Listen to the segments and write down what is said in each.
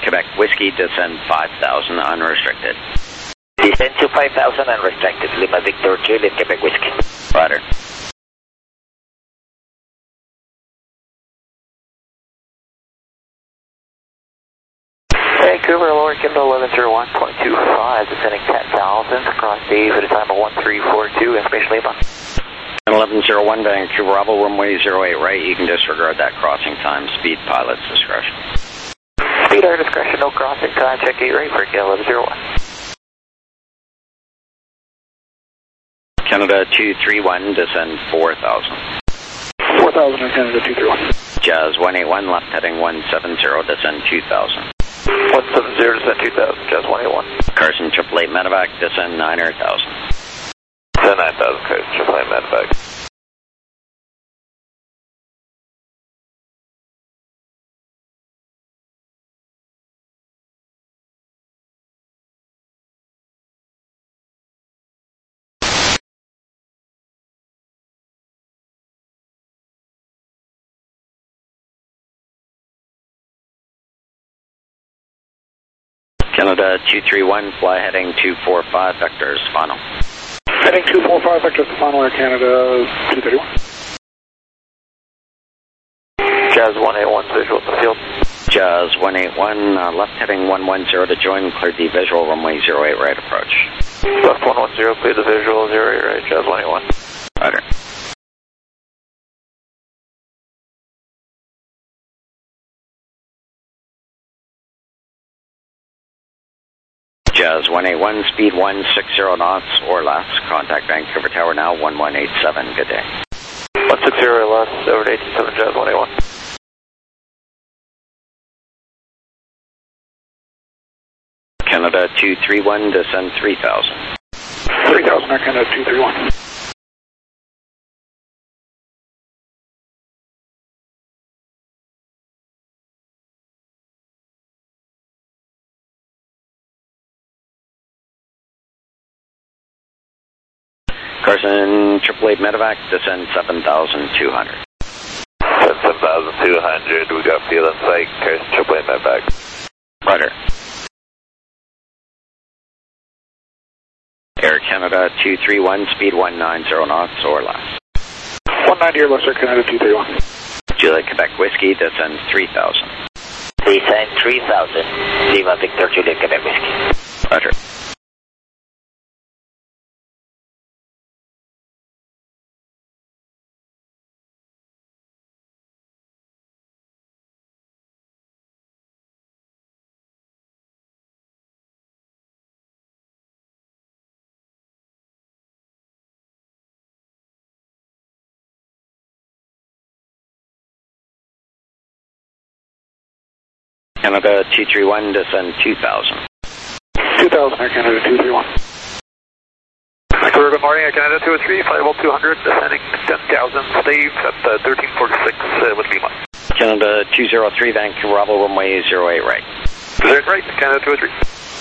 Quebec Whiskey, descend 5,000 unrestricted. Descend to 5,000 unrestricted. Lima Victor Juliet, Quebec Whiskey. Roger. Vancouver, lower Kindle 1101.25, descending 10,000, cross Dave at a time of 1342, information Lima. 1101 Vancouver, Bravo, runway 08 right, you can disregard that crossing time, speed pilot's discretion. Speed our discretion, no crossing time, check 8 right for Kindle 1101. Canada 231, descend 4,000. 4,000 on Canada 231. Jazz 181, left heading 170, descend 2,000. 170, descend 2,000, Jazz 181. Carson 888 medevac, descend 9,000. Descend 9,000, Carson 888 medevac. Canada 231, fly heading 245, vectors final. Heading 245, vectors final, Air Canada 231. Jazz 181, visual in the field. Jazz 181, left heading 110 to join, clear the visual, runway 08 right approach. Left 110, clear the visual, 08 right, Jazz 181. Roger. Jazz 181, speed 160 knots or less. Contact Vancouver Tower now, 1187. Good day. 160 or less, over to 87, Jazz 181. Canada 231, descend 3,000. 3,000 on Canada 231. Carson 888 medevac, descend 7,200. 7,200, we got field in sight, Carson 888 medevac. Roger. Air Canada 231, speed 190 knots or less. 190 or less, Air Canada 231. Juliet Quebec Whiskey, descend 3,000. Descend 3,000, Lima Victor Juliet Quebec Whiskey. Roger. Canada 231, descend 2,000. 2,000, Air Canada 231. Good morning, Air Canada 203, flight level 200, descending 10,000, stave at 1346 with Lima. Canada 203, Vancouver, Bravo, runway 08 right. 08 right, Canada 203.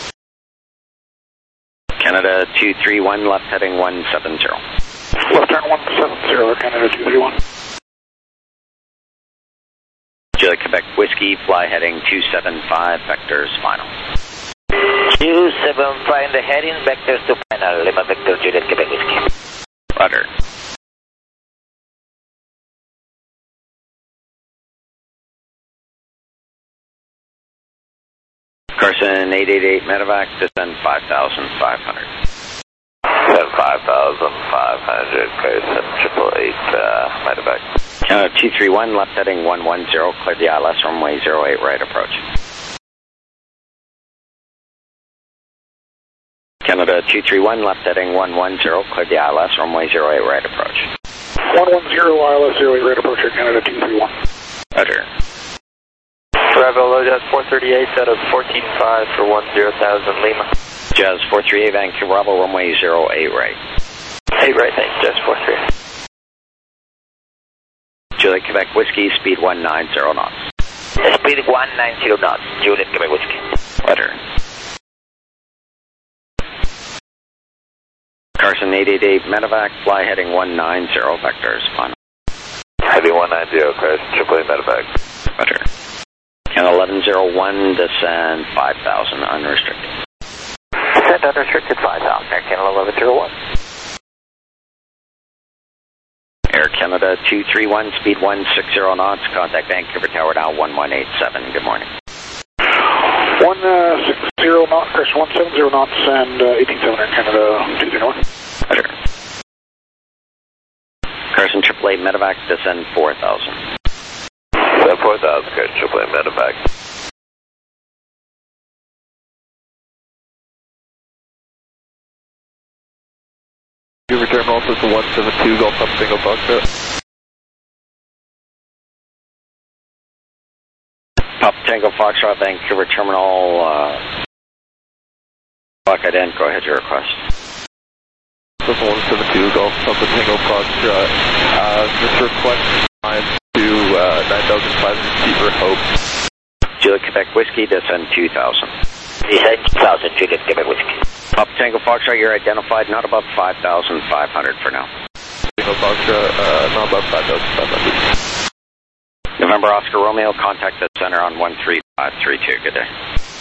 Canada 231, left heading 170. Left turn 170, Air Canada 231. Juliet Quebec Whiskey, fly heading 275, vectors final. 275 in the heading, vectors to final, Lima Victor Juliet Quebec Whiskey. Roger. Carson 888 medevac, descend 5,500. Descend 5,500, Carson 888 medevac. Canada 231, left heading 110, clear the ILS runway 08 right approach. Canada 231, left heading 110, clear the ILS runway 08 right approach. 110 ILS 08 right approach, Air Canada 231. Roger. Bravo, low Jazz 438 out of 14.5 for 10,000 Lima. Jazz 438, Vancouver, Bravo, runway 08 right. 8 right, thanks, Jazz 438. Juliet Quebec Whiskey, speed 190 knots. Speed 190 knots, Juliet Quebec Whiskey. Roger. Carson 888 medevac, fly heading 190, vectors final. Heavy 190, Carson 888 medevac. Roger. And 1101, descend 5,000, unrestricted. Descend unrestricted 5,000, Air Canada 1101. Air Canada 231, speed 160 knots, contact Vancouver Tower now 1187, good morning. 160 knots, Chris, 170 knots, and 187 Air Canada 231. Roger. Carson AAA Medevac, descend 4,000. Descend 4,000, Carson AAA Medevac. Vancouver Terminal, System 172, Golf Papa Tango Foxtrot. Papa Tango Foxtrot, Vancouver Terminal, Bucket End, go ahead, your request. System 172, Golf Papa Tango Foxtrot. This request time to 9,500 feet for Hope. Juliet Quebec Whiskey, descend 2,000. Descend 2,000, Juliet Quebec Whiskey. Papa Tango Foxtrot, you're identified, not above 5,500 for now. Tango Foxtrot, not above 5,500. November Oscar Romeo, contact the center on 13532, good day.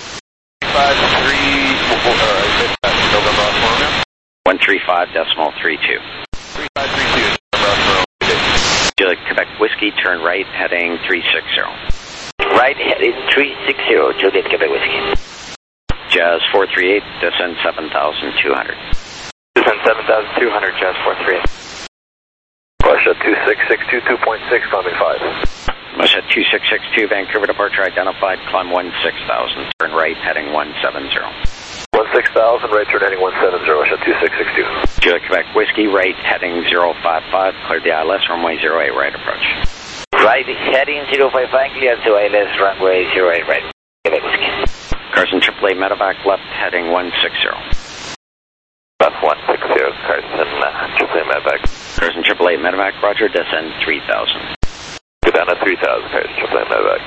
53, November Oscar Romeo. 135.32. 3532, November Oscar Romeo, good day. Juliet Quebec Whiskey, turn right, heading 360. Right, heading 360, Juliet Quebec Whiskey. Jazz 438, descend 7,200. Descend 7,200, Jazz 438. Russia 2662, 2.6, climbing 5. Russia 2662, Vancouver departure identified, climb 16,000, turn right, heading 170. 16,000, right turn heading 170, Russia 2662. Juliet Quebec Whiskey, right heading 055, clear the ILS, runway 08, right approach. Right heading 055, clear to ILS, runway 08, right. Quebec Whiskey. Carson AAA Medevac, left heading 160. Left 160, Carson AAA Medevac. Carson AAA Medevac, roger, descend 3,000. Go down to 3,000, Carson AAA Medevac.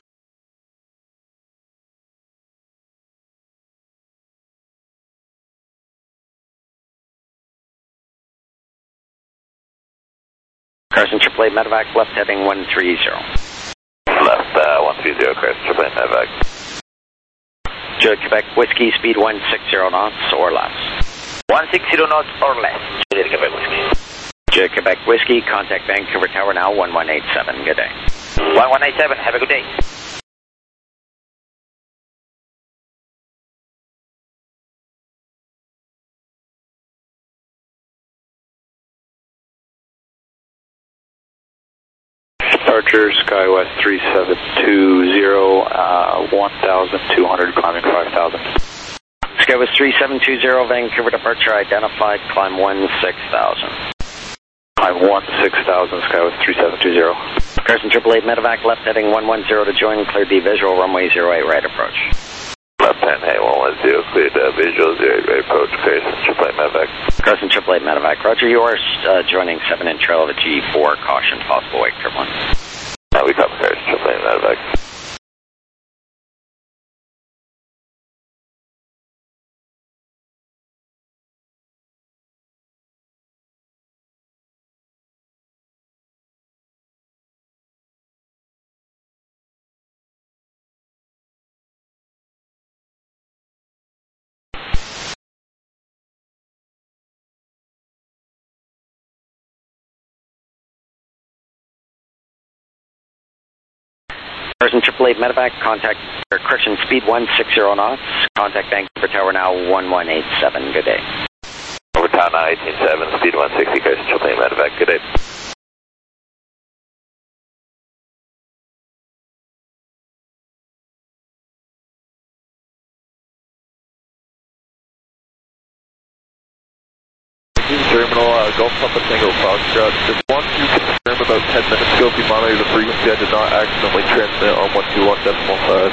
Carson AAA Medevac, left heading 130. Left 130, Carson AAA Medevac. Juliet Quebec Whiskey, speed 160 knots or less. 160 knots or less, Juliet Quebec Whiskey. Juliet Quebec Whiskey, contact Vancouver Tower now 1187, good day. 1187, have a good day. Departure, SkyWest 3720, 1,200, climbing 5,000. SkyWest 3720, Vancouver departure identified, climb 16,000. Climb 16,000, SkyWest 3720. Carson AAA Medevac, left heading 110 to join, cleared the visual, runway 08, right approach. Left hand, hey, 110, cleared visual, 08, right approach, Carson AAA Medevac. Carson AAA Medevac, roger, you are joining 7-inch trail of a G4, caution, possible wake turbulence. Now we copy Carson AAA Medevac. Carson AAA Medevac, contact correction speed 160 knots, contact Vancouver Tower now 1187, good day. Over tower now 187, speed 160, Carson AAA Medevac, good day. Terminal, Golf Papa Tango Foxtrot. Just want to confirm about 10 minutes ago if you monitor the frequency, I did not accidentally transmit on 121.5.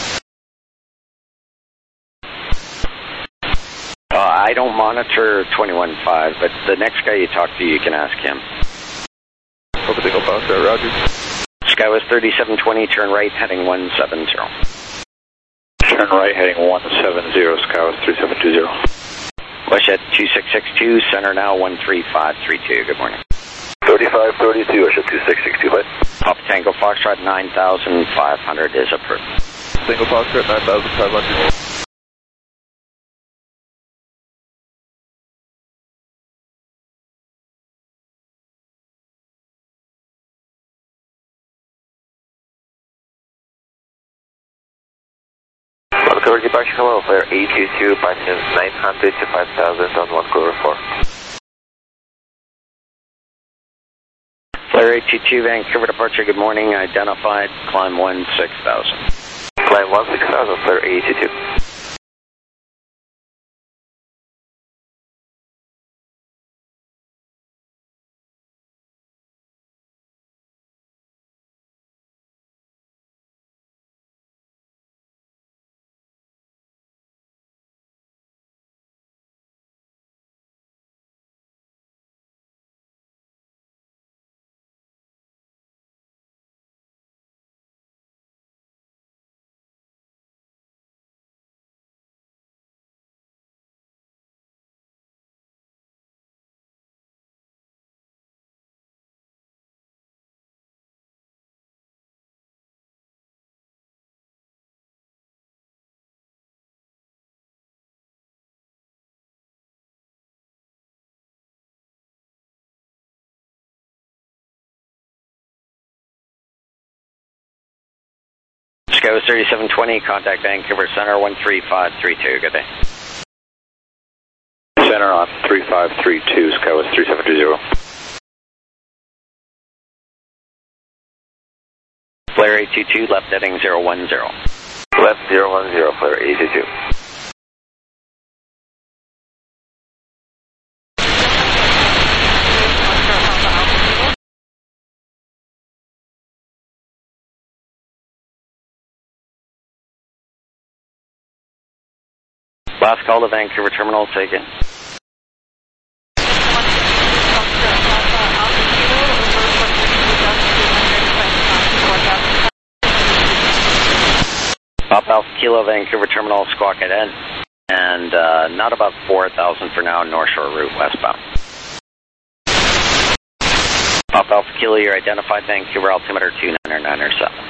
I don't monitor 21.5, but the next guy you talk to, you can ask him. Papa Tango Foxtrot, roger. SkyWest 3720, turn right, heading 170. Turn right, heading 170, SkyWest 3720. Westjet 2662, center now 13532, good morning. So 3532, I should 2662, Papa Tango Foxtrot 9,500 is approved. Single Foxtrot 9,500. Cover departure, hello, flare 822, passing 900 to 5,000 on 1 cover 4. Flare 822, Vancouver departure, good morning, identified, climb 16,000. Climb 16,000, flare 822. Sky 3720, contact Vancouver Center 13532, good day. Center on 3532, Skywest 3720. Flare 822, left heading 010. Left 010, flare 822. Last call to Vancouver Terminal, taken. Pop Alpha Kilo, Vancouver Terminal, squawk at end. And not about 4,000 for now, North Shore route westbound. Pop Alpha Kilo, you're identified, Vancouver altimeter 2997.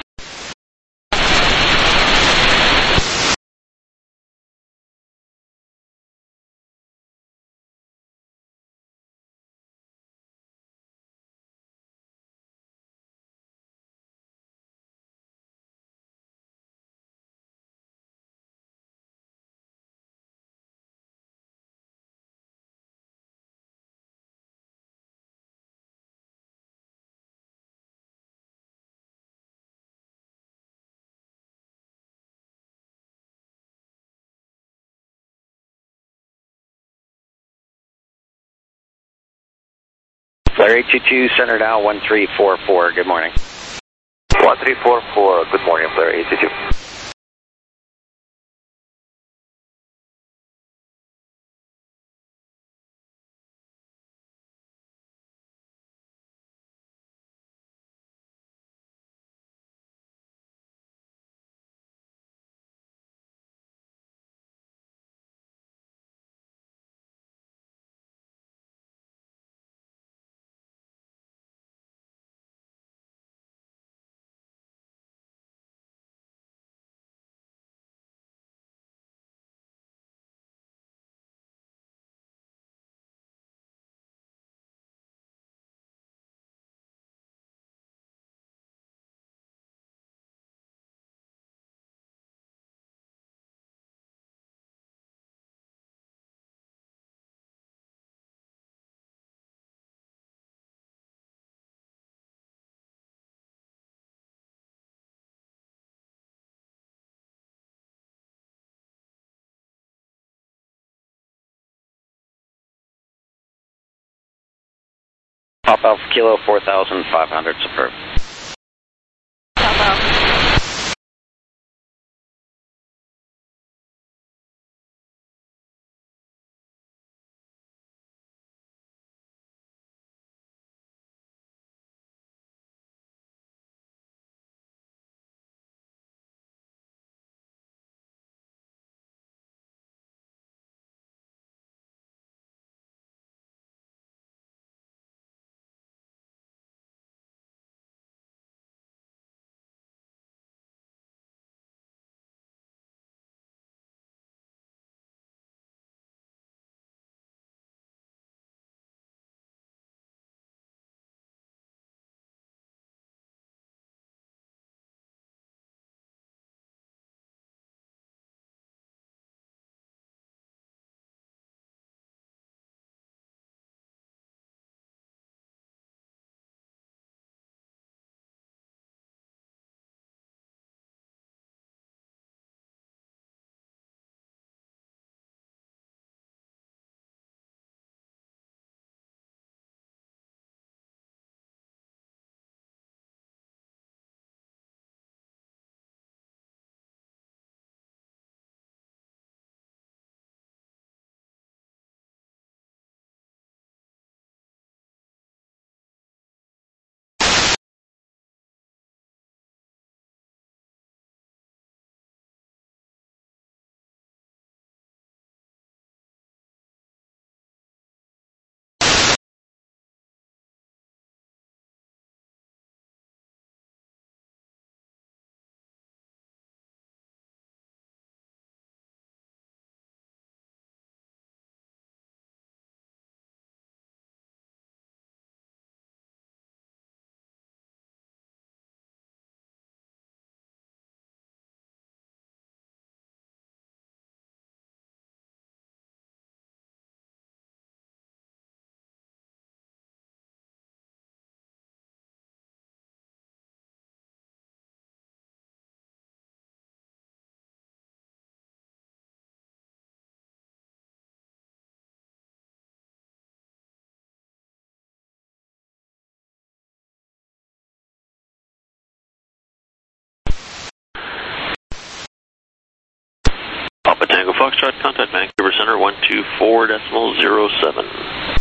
Flare 822, center now 1344, good morning. 1344, good morning, flare 822. Pop Alpha Kilo 4,500, superb. Papa Tango Foxtrot, contact Vancouver Center 124.07.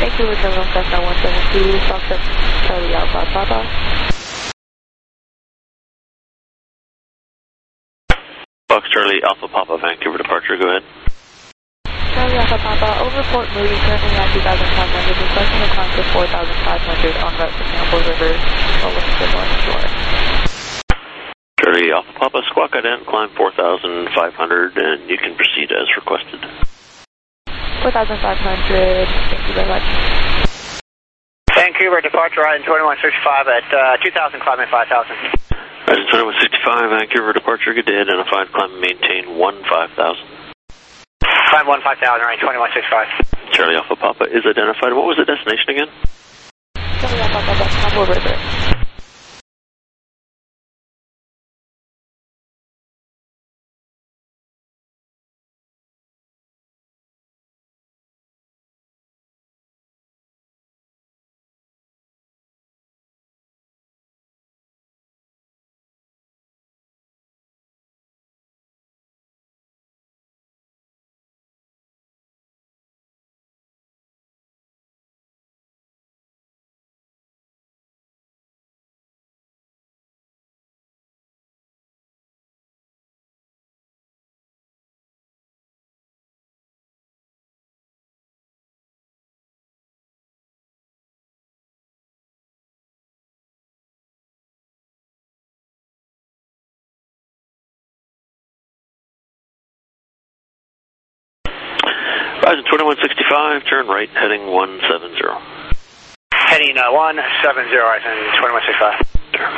Vancouver Terminal Cessna 172, Foxtrot Charlie Alpha Papa. Fox Charlie Alpha Papa, Vancouver departure, go ahead. Charlie Alpha Papa, over Port Moody, currently at 2,500, requesting a climb to 4,500 en route to Campbell River, Williamson North Shore. Charlie Alpha Papa, squawk ident, climb 4,500, and you can proceed as requested. 4,500, thank you very much. Vancouver departure item 2165 at 2,000, climbing 5,000. Item 2165, Vancouver departure, good day, identified, climb and maintain 15,000. Climb 15,000, right, 2165. Charlie Alpha Papa is identified. What was the destination again? Charlie Alpha Papa, Campbell River. Item 2165, turn right, heading 170. Heading 170, item 2165. Sure.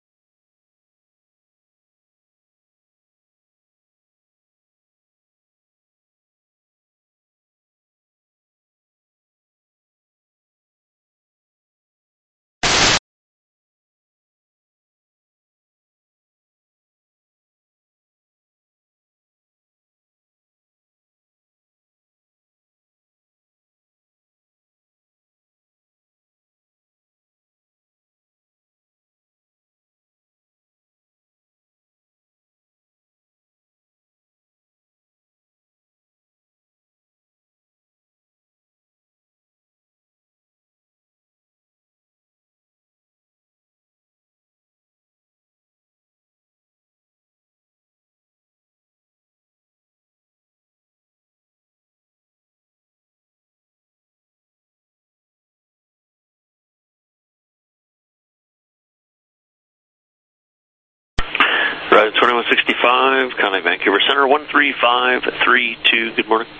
Item 2165, contact Vancouver Center 13532. Good morning.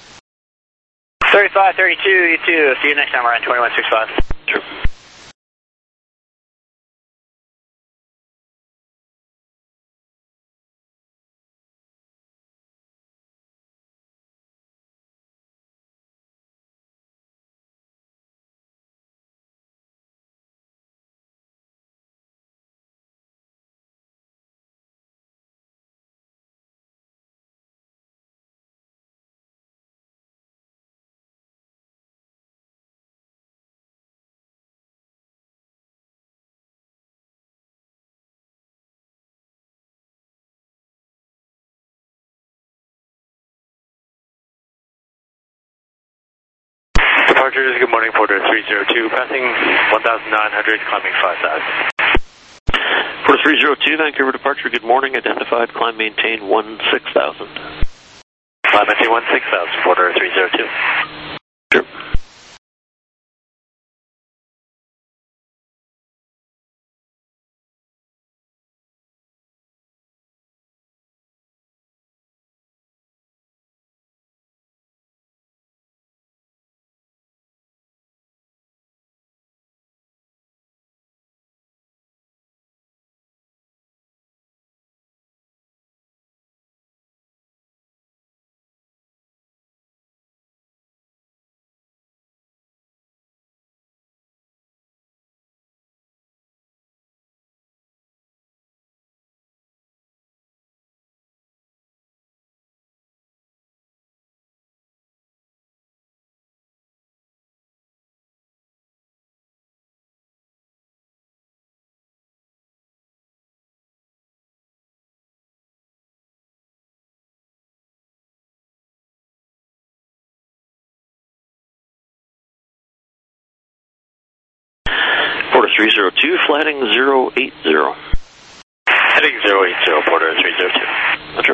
3532, you too. See you next time around 2165. Sure. Departures, good morning, Porter 302, passing 1,900, climbing 5,000. Porter 302, Vancouver departure, good morning, identified, climb maintain 16,000. Climb maintain 16,000, Porter 302. Sure. 302, flighting 080. Heading 080, Porter 302. Roger.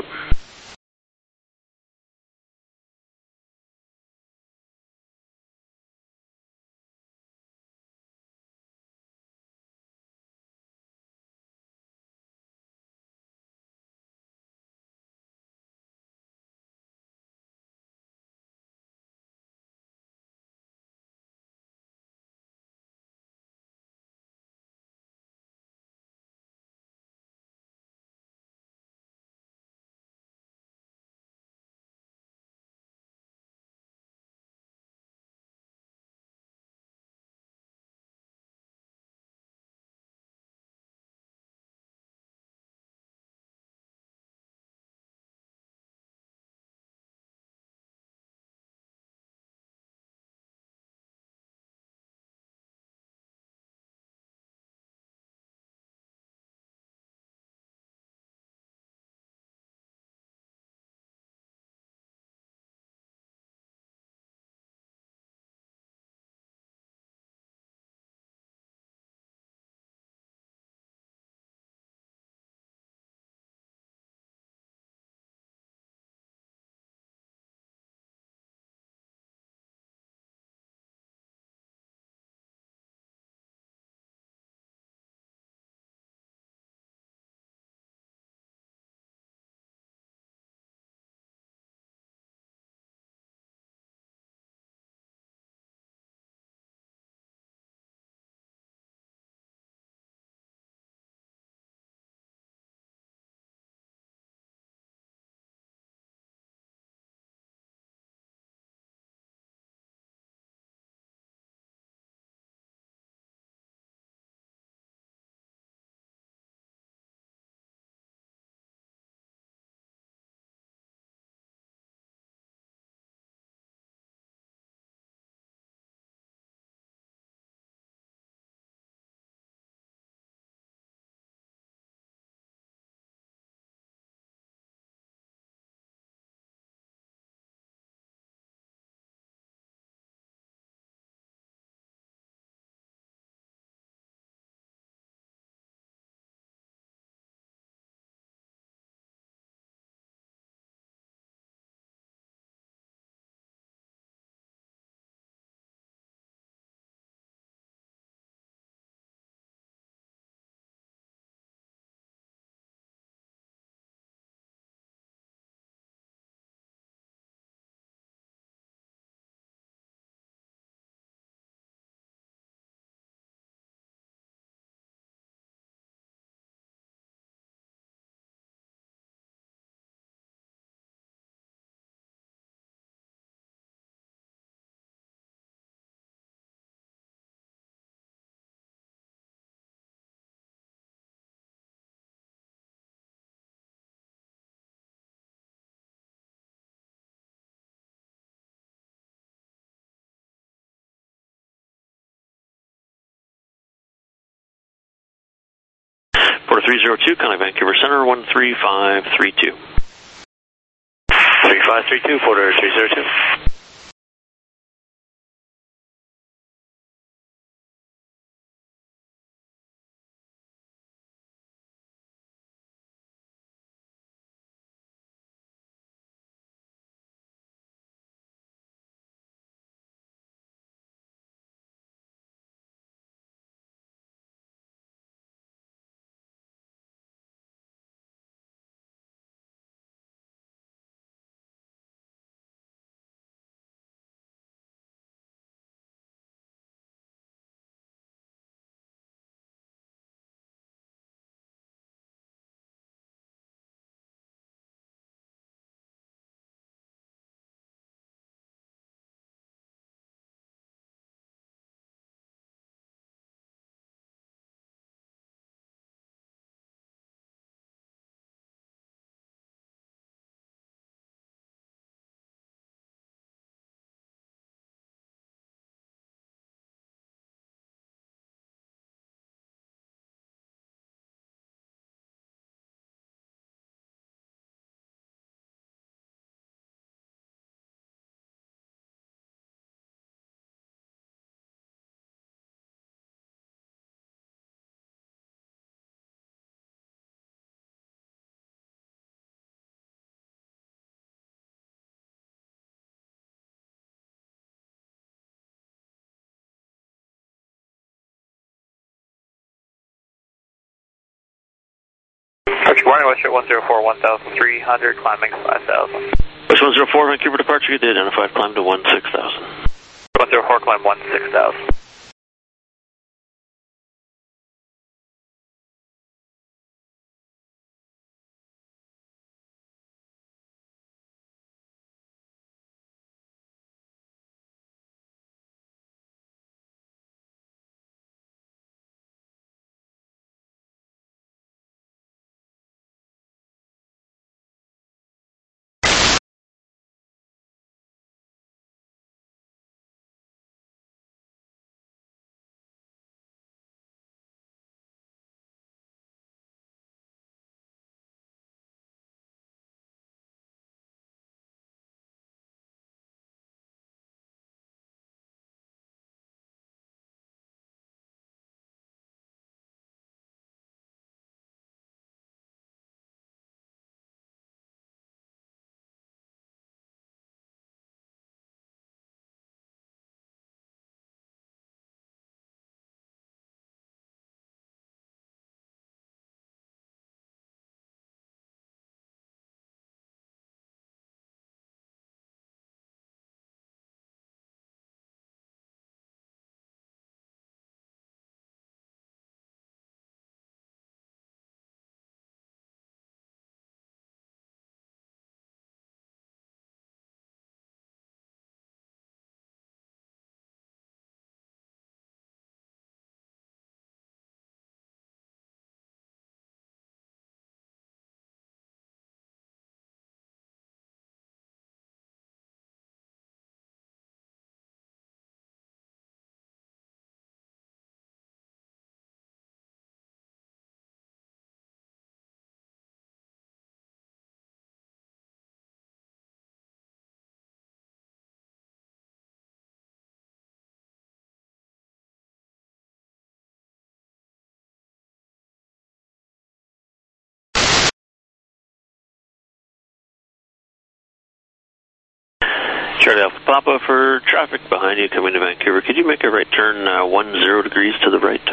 Porter 302, contact Vancouver Center 13532. 3532, Porter 302. Morning, Western 104, 1,300, climbing 5,000. West 104, Vancouver departure, good day, identified, climb to 16,000. 104, climb 16,000. Charlie Alpha Papa, for traffic behind you coming to Vancouver, could you make a right turn 10 degrees to the right?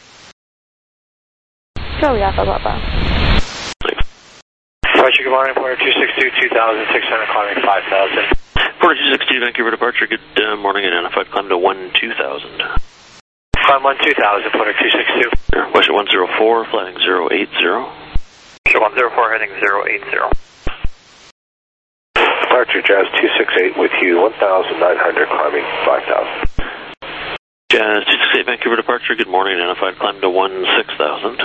Charlie Alpha Papa. Thanks. Departure, good morning, Porter 262, 2,600, climbing 5,000. Porter 262, Vancouver departure, good morning, identified, climb to 12,000. Climb 12,000, Porter 262. West 104, flying 080. Western 104, heading 080. Departure Jazz 268 with you, 1,900, climbing 5,000. Jazz 268, Vancouver departure, good morning, identified, climb to 16,000.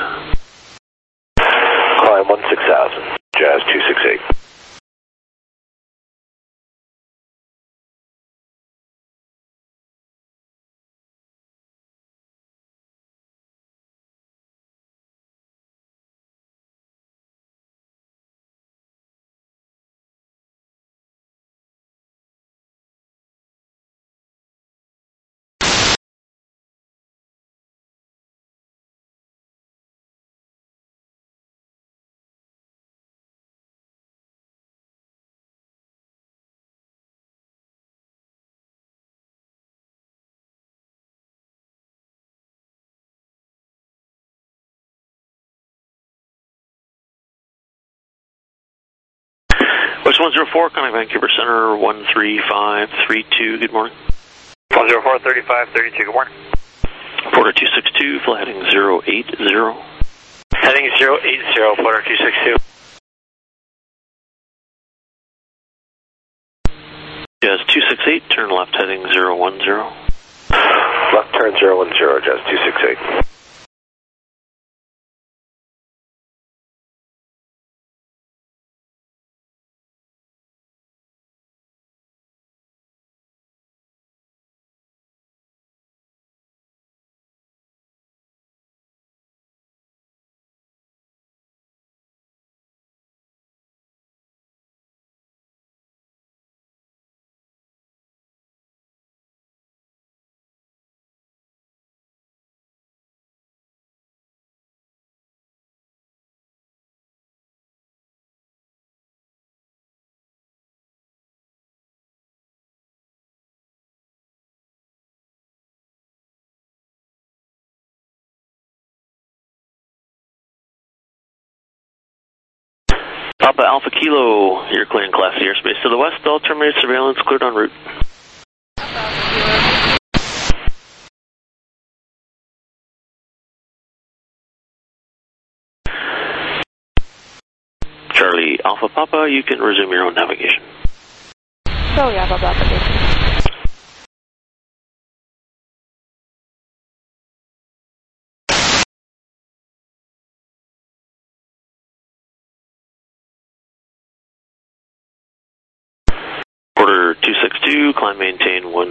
Climb 16,000, Jazz 268. West 104, coming Vancouver Center, 13532, good morning. 104, 3532, good morning. Porter 262, fly heading 080. Heading 080, Porter 262. Jazz 268, turn left heading 010. Left turn 010, Jazz 268. Papa Alpha Kilo, you're clearing Class C airspace to the west. All terminated surveillance, cleared en route. Charlie Alpha Papa, you can resume your own navigation. Charlie Alpha Papa, navigation. Quarter 262, climb maintain 16,000.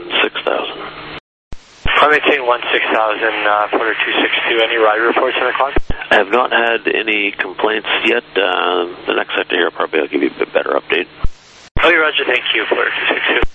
Climb maintain 16,000, quarter 262. Any ride reports on the climb? I have not had any complaints yet. The next sector here probably I'll give you a bit better update. Okay, Roger, thank you, quarter 262.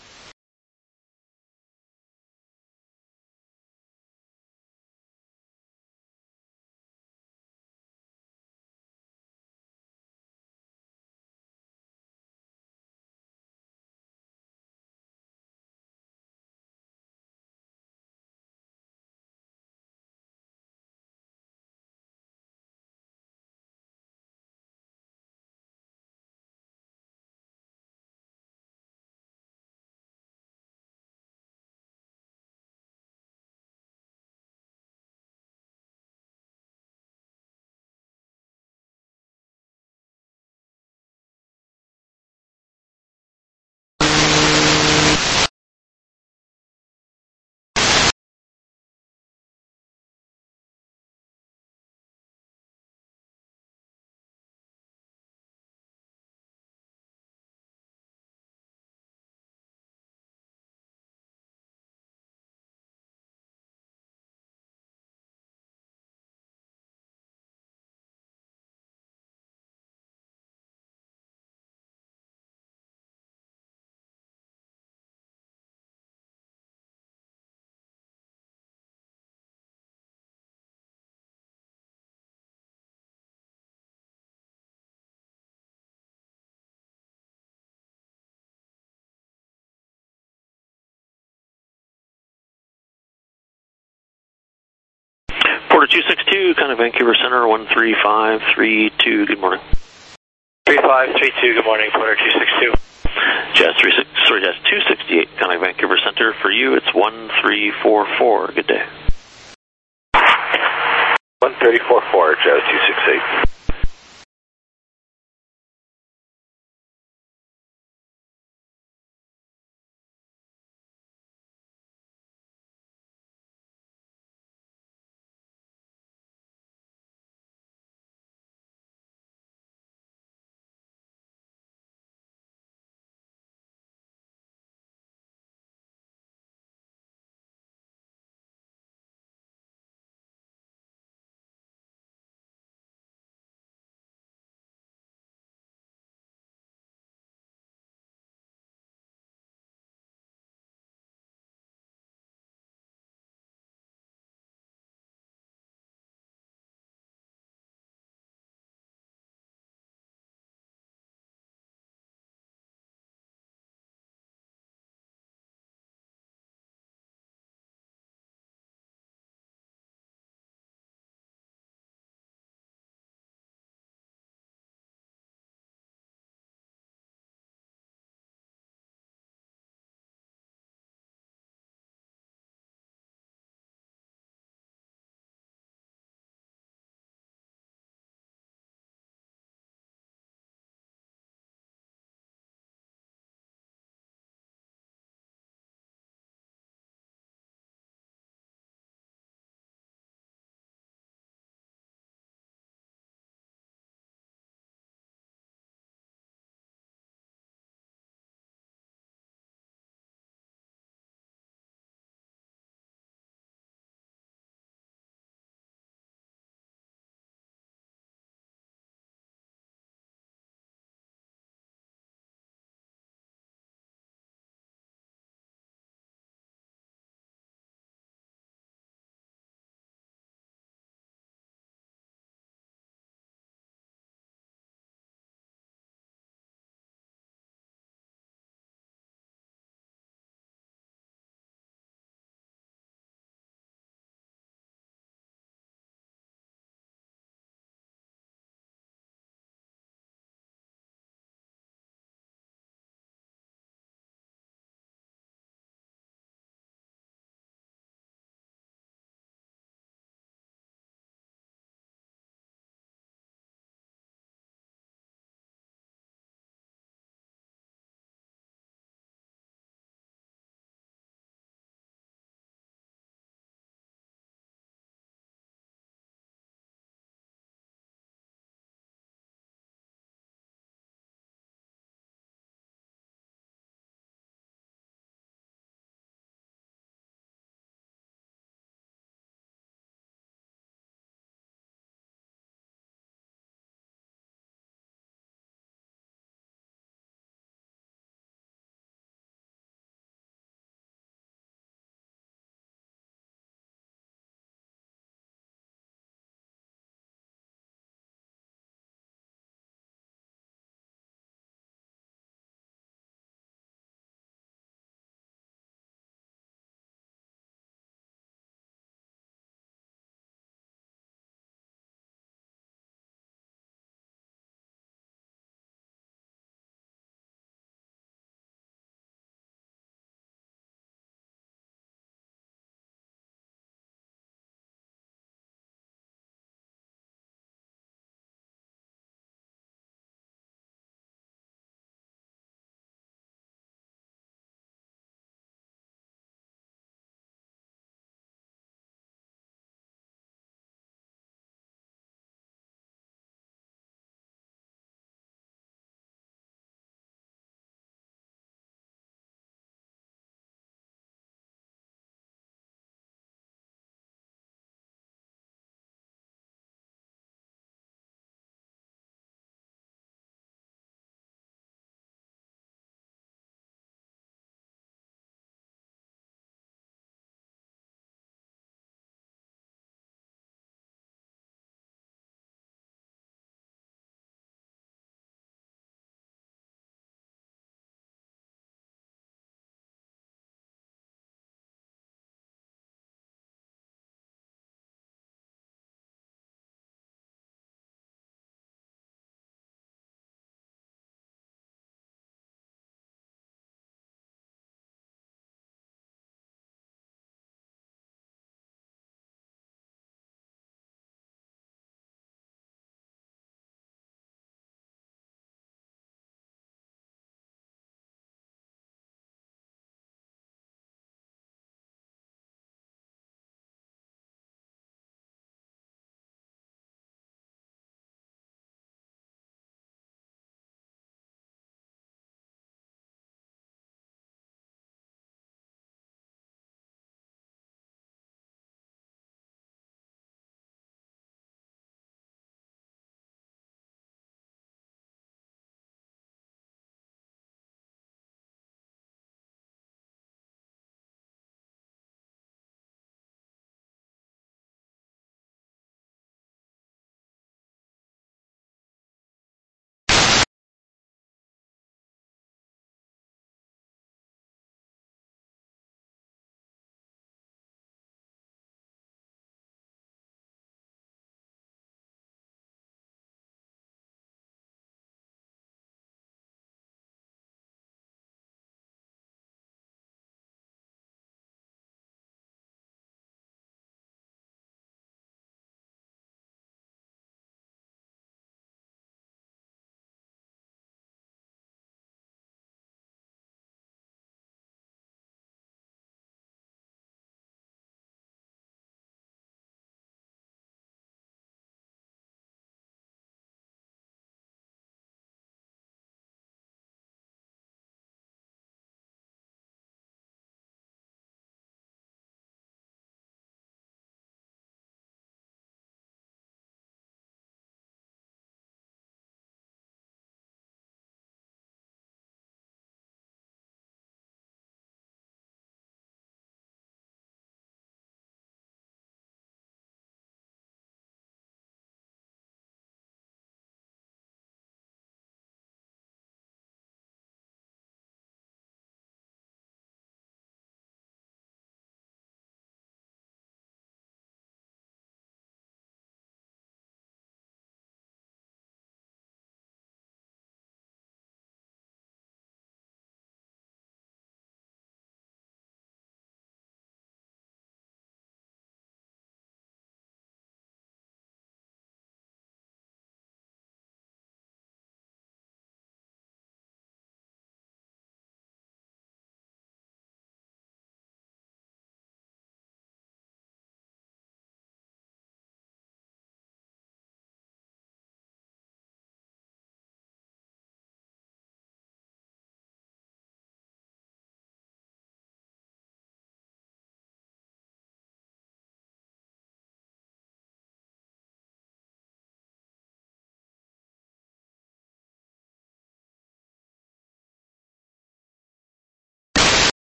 Porter 262, kind of Vancouver Center, 13532, good morning. 3532, good morning, Porter 262. Jazz 268, kind of Vancouver Center, for you it's 1344, good day. 1344, Jazz 268.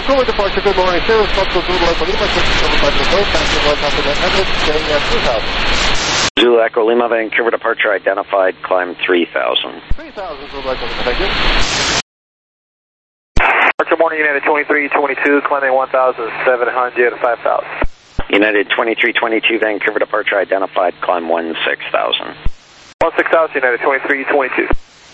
Vancouver departure, good morning. Service Foxtrot Zulu Echo Lima, 675 to go. Taxi 1,100, staying at 2,000. Zulu Echo Lima, Vancouver departure identified, climb 3,000. 3,000 Zulu Echo Lima, thank you. Good morning, United 2322, climbing 1,700, 5,000. United 2322, Vancouver departure identified, climb 16,000. 16,000, United 2322.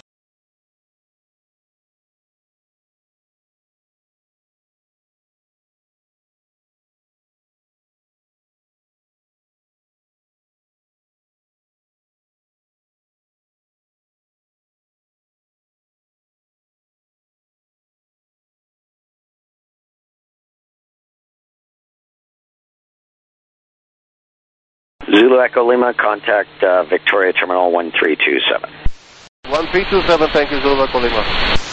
Zulu Echo Lima, contact Victoria Terminal 1327. 1327, thank you, Zulu Echo Lima.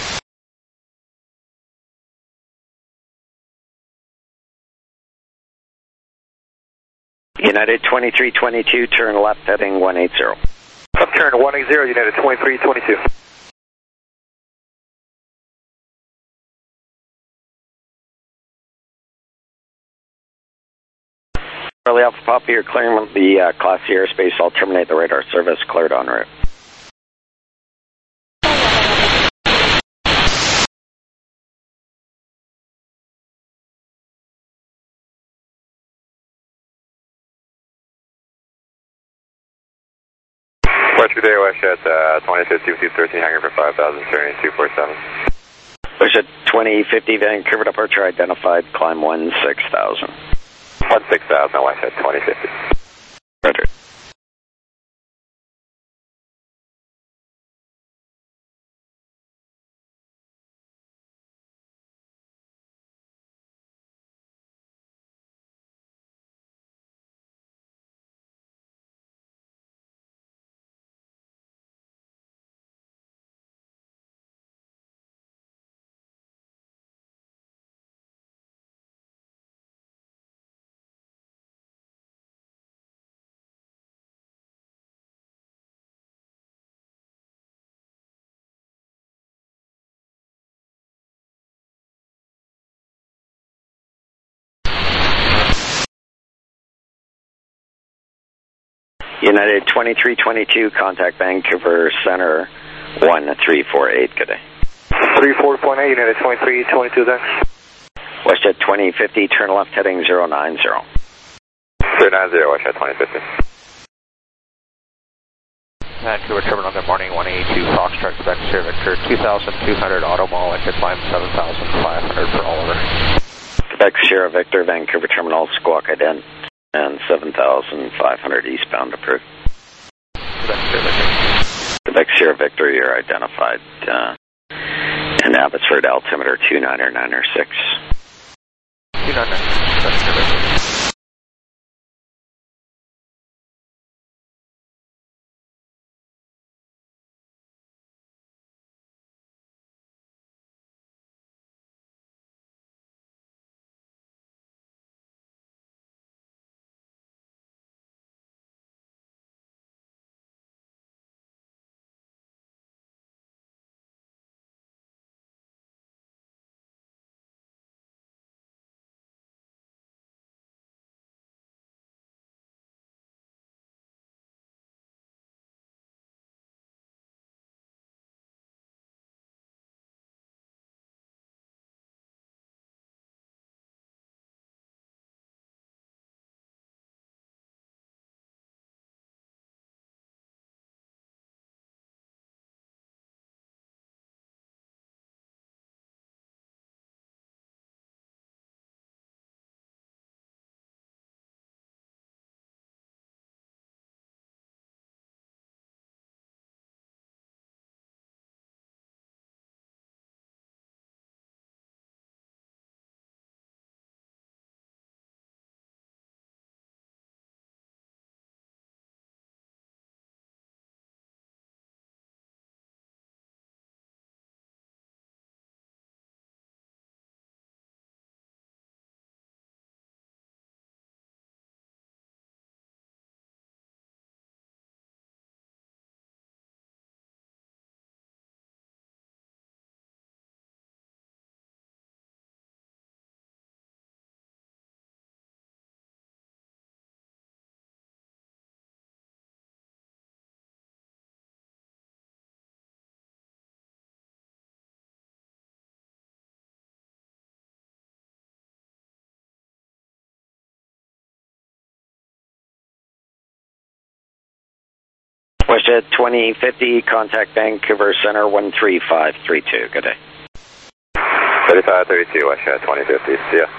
United 2322, turn left heading 180. Left turn 180, United 2322. Charlie Alpha Papa, you're clearing the Class C airspace. I'll terminate the radar service, cleared en route. Western Day, WestJet 2050 with 213, hanging for 5,000, turning 247. WestJet 2050, Vancouver departure identified, climb 16,000. 16,000, WestJet 2050. Roger. United 2322, contact Vancouver Center 1348, good day. 34.8, United 2322 then. WestJet 2050, turn left heading 090. 090, WestJet 2050. Vancouver Terminal, good morning, 182 Foxtrot, Quebec, Sierra Victor, 2,200 Auto Mall, I could climb 7,500 for Oliver. Quebec Sierra Victor, Vancouver Terminal, Squawk ident, and 7,500 eastbound approved. Quebec Sierra Victor. Quebec Sierra Victor, you're identified in Abbotsford, altimeter 29906. 299. WestJet 2050, contact Vancouver Center 13532. Good day. 3532, WestJet 2050. See ya.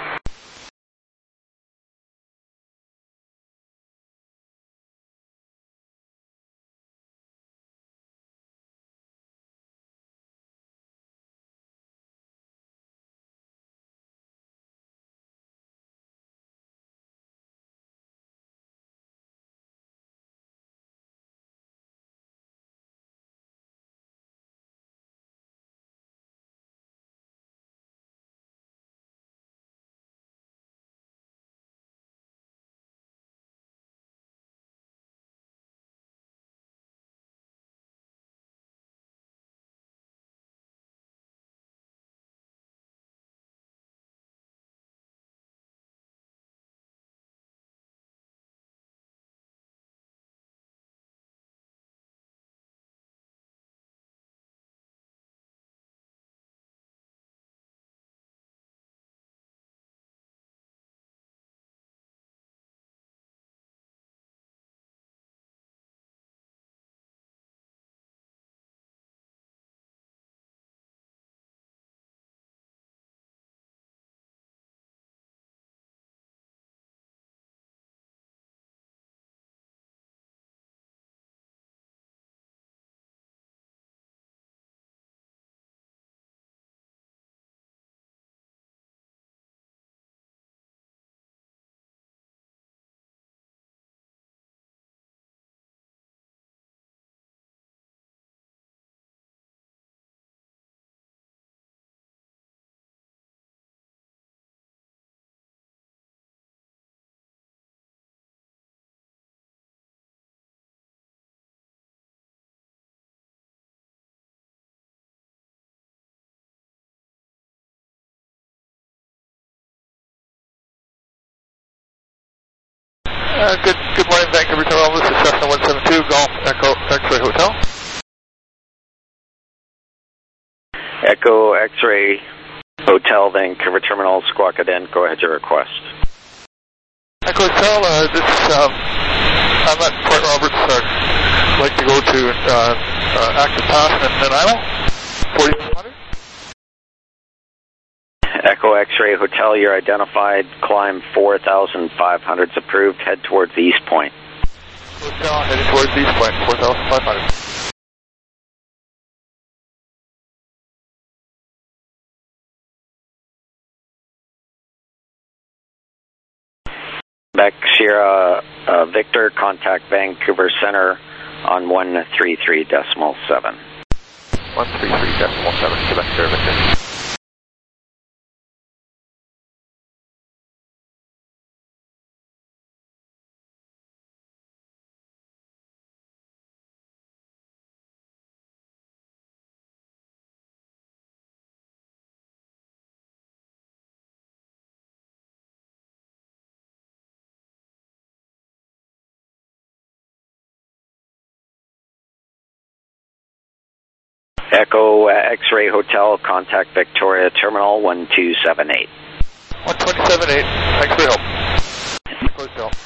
Good morning, Vancouver Terminal. This is Cessna 172, Golf Echo X-Ray Hotel. Echo X-Ray Hotel, Vancouver Terminal, Squawk Ident. Go ahead, your request. Echo Hotel, I'm at Port Roberts. I'd like to go to Active Pass in Nanaimo, 4500. Echo X-Ray Hotel, you're identified. Climb 4,500 is approved. Head towards the East Point. Hotel heading towards the East Point, 4,500. Quebec Sierra Victor, contact Vancouver Center on 133.7. 133.7, Quebec Sierra Victor. Echo X-Ray Hotel, contact Victoria Terminal 1278. 127.8, thanks for your help. Echo Hotel.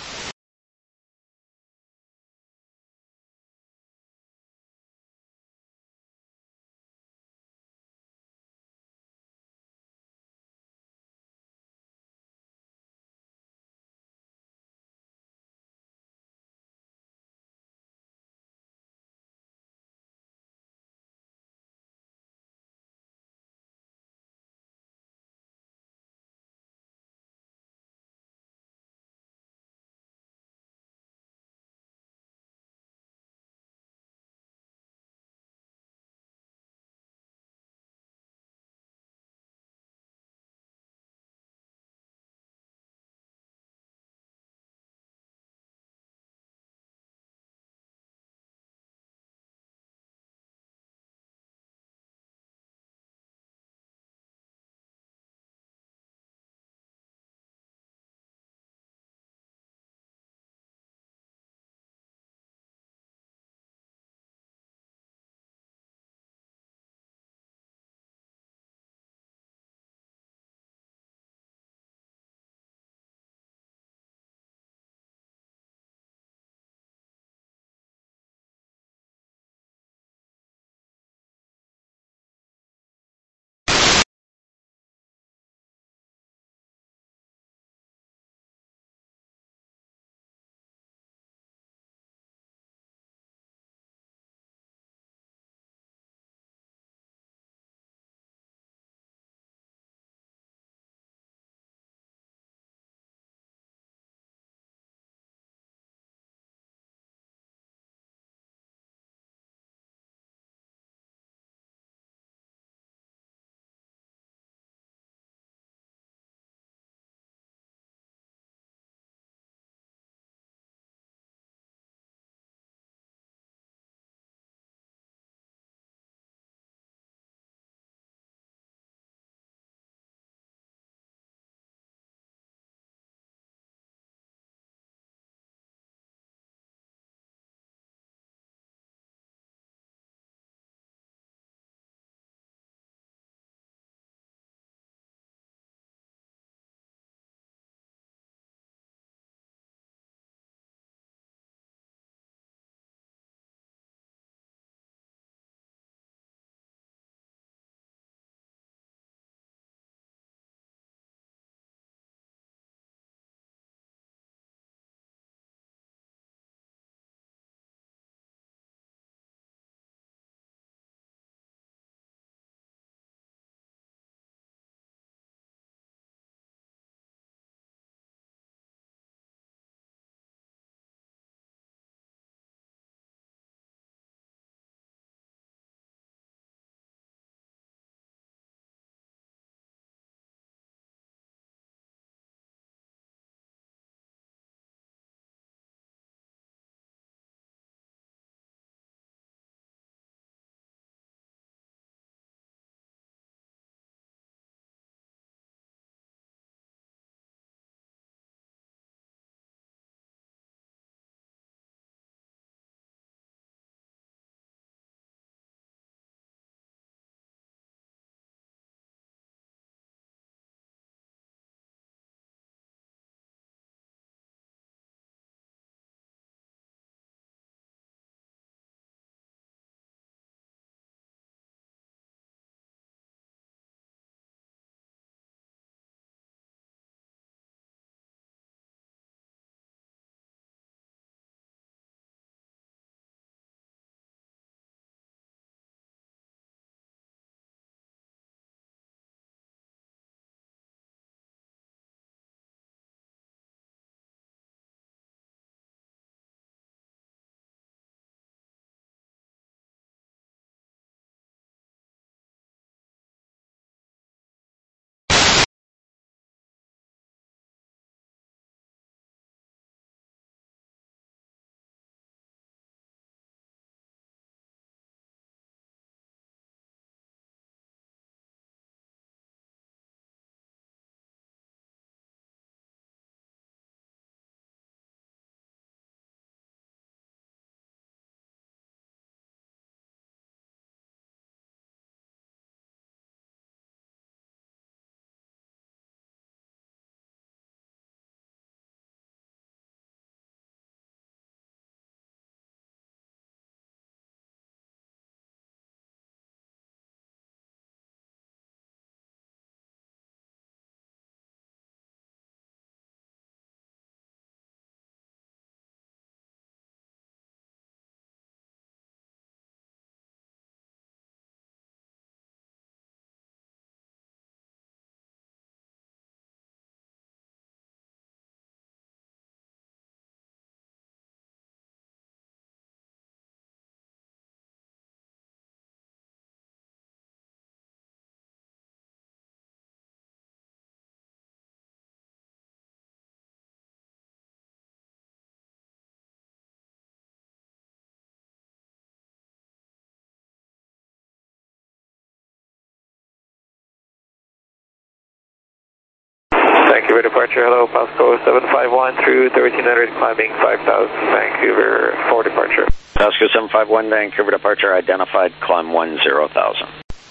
Vancouver departure, hello, Pasco 751 through 1300, climbing 5000, Vancouver for departure. Pasco 751, Vancouver departure, identified, climb 10,000.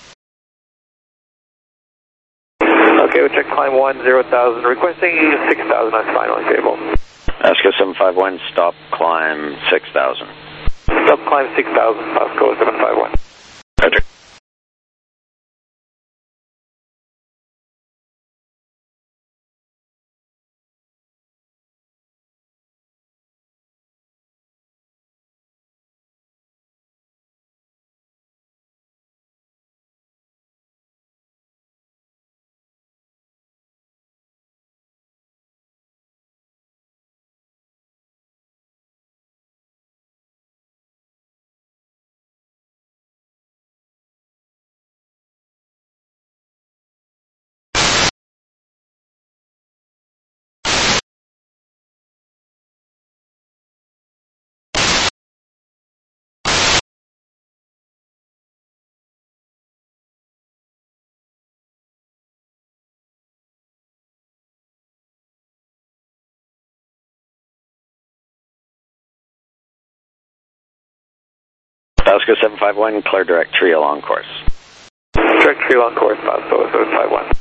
Okay, we'll check climb 10,000, requesting 6,000 on final and stable. Pasco 751, stop, climb 6,000. Stop, climb 6,000, Pasco 751. Roger. Pasco 751, clear direct tree along course. Direct tree along course, Pasco 751.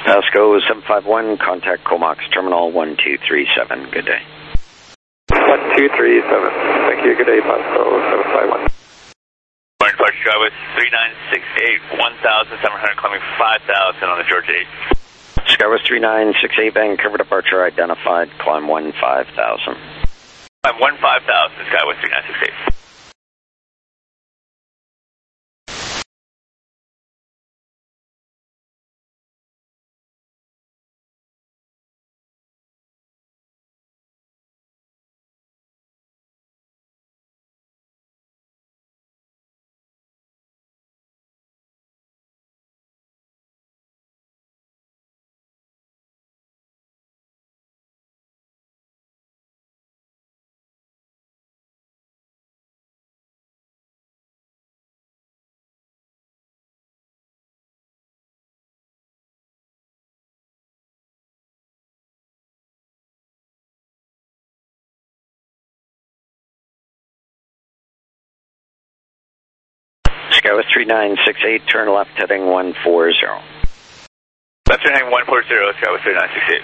Pasco 751, contact Comox Terminal 1237. Good day. 1237. Thank you. Good day, Pasco 751. Morning, Clark Skyway 3968, 1,700, climbing 5,000 on the Georgia 8. Skywest 3968, Vancouver departure identified, climb 15,000. Climb 15,000, Skywest 3968. Skywest 3968, turn left heading 140. Left turn heading 140, Skywest 3968.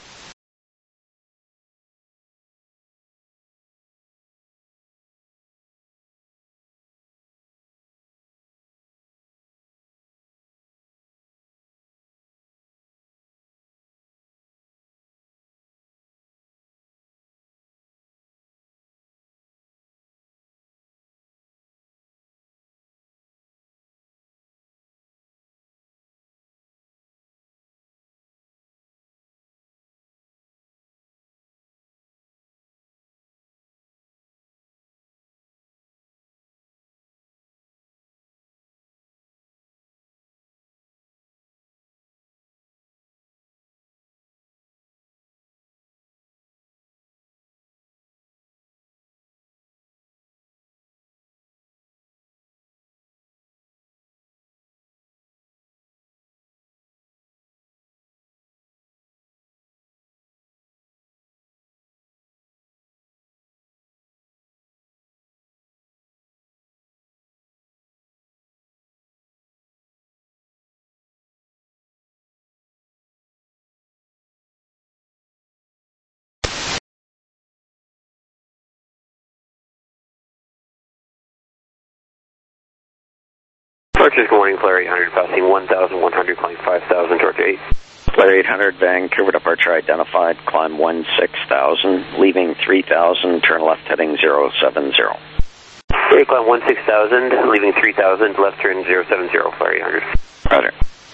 Good morning, Flare 800, passing 1,100, climbing 5,000, Georgia 8. Flare 800, Vancouver departure identified, climb 16,000, leaving 3,000, turn left heading 070. Flare climb 16,000, leaving 3,000, left turn 070, Flare 800. Roger.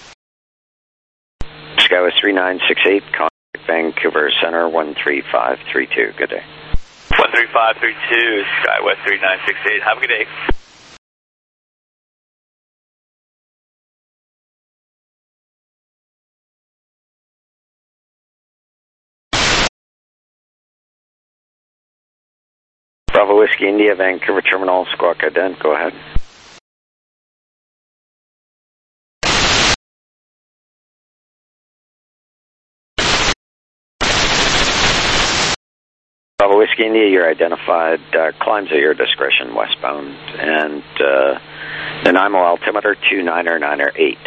Skywest 3968, contact Vancouver Center 13532. Good day. 13532, Skywest 3968. Have a good day. Bravo Whiskey India, Vancouver Terminal, Squawk Ident, go ahead. Bravo Whiskey India, you're identified, climbs at your discretion westbound, and Nanaimo altimeter 299er8.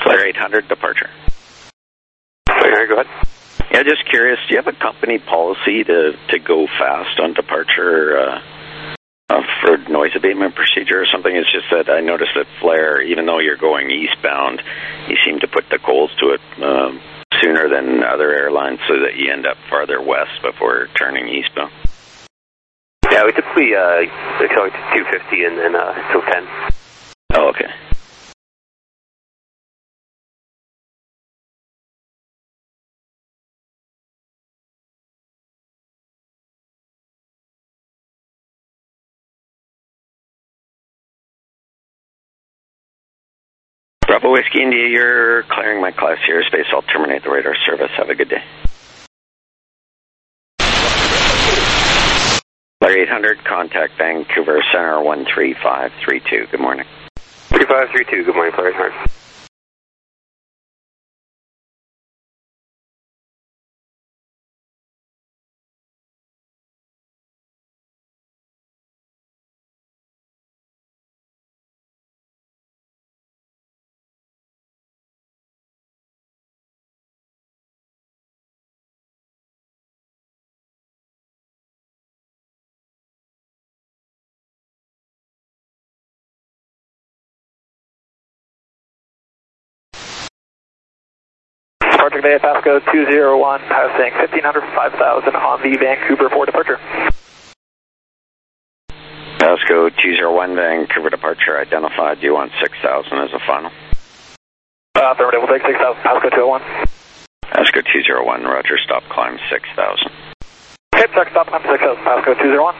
Flare 800 departure. Flare, go ahead. Yeah, just curious, do you have a company policy to go fast on departure for noise abatement procedure or something? It's just that I noticed that Flare, even though you're going eastbound, you seem to put the coals to it sooner than other airlines so that you end up farther west before turning eastbound. Yeah, we typically accelerate to 250 and then till 10. Oh, okay. Bravo Whiskey India, you're clearing my class here. Space, I'll terminate the radar service. Have a good day. Flare 800, contact Vancouver Center 13532. Good morning. 3532, good morning, Flare 800. Departure today at Pasco 201, passing 1500 for 5000 on the Vancouver for departure. Pasco 201, Vancouver departure identified. Do you want 6,000 as a final? Affirmative, we'll take 6,000, Pasco 201. Pasco 201, roger, stop climb 6,000. Okay, check, stop climb 6,000, Pasco 201.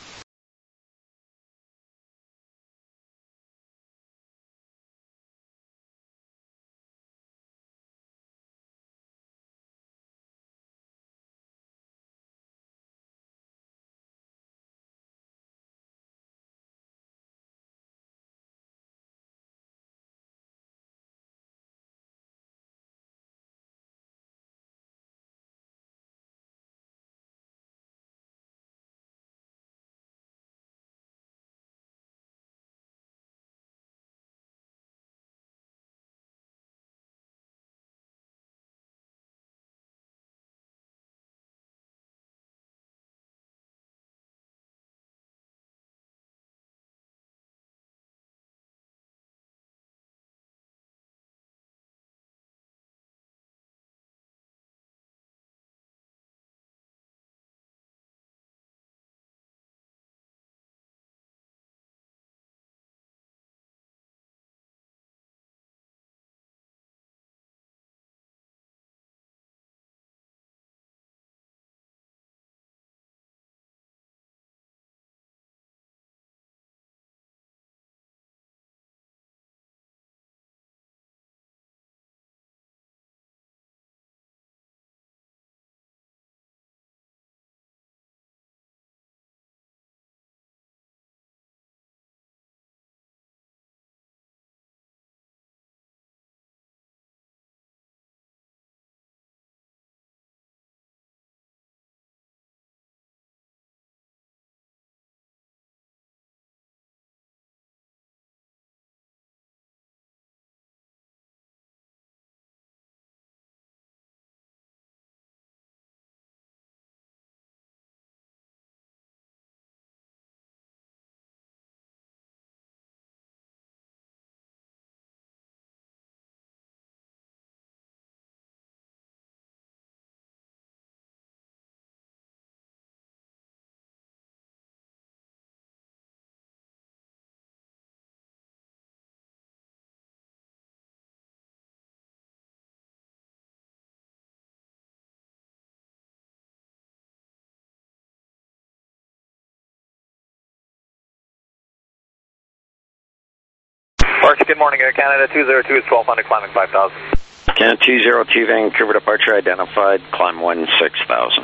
Departure, good morning, Air Canada 202 is 1200, climbing 5000. Canada 202, Vancouver departure identified, climb 16,000.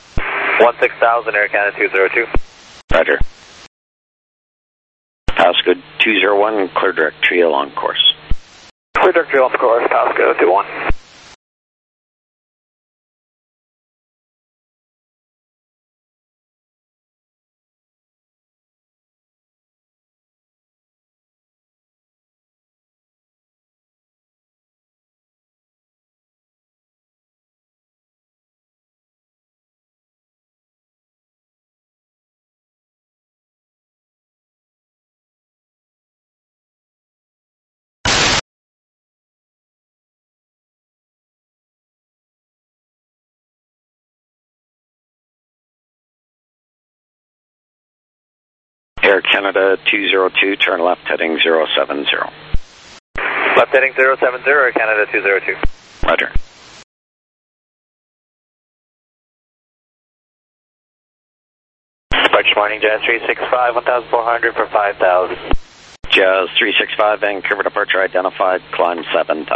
16,000, Air Canada 202. Roger. Pasco 201, clear direct trail on course. Clear direct trail on course, Pasco 21. Air Canada 202, turn left heading 070. Left heading 070, Air Canada 202. Roger. Departure morning, Jazz 365, 1400 for 5,000. Jazz 365, Vancouver departure identified, climb 7,000.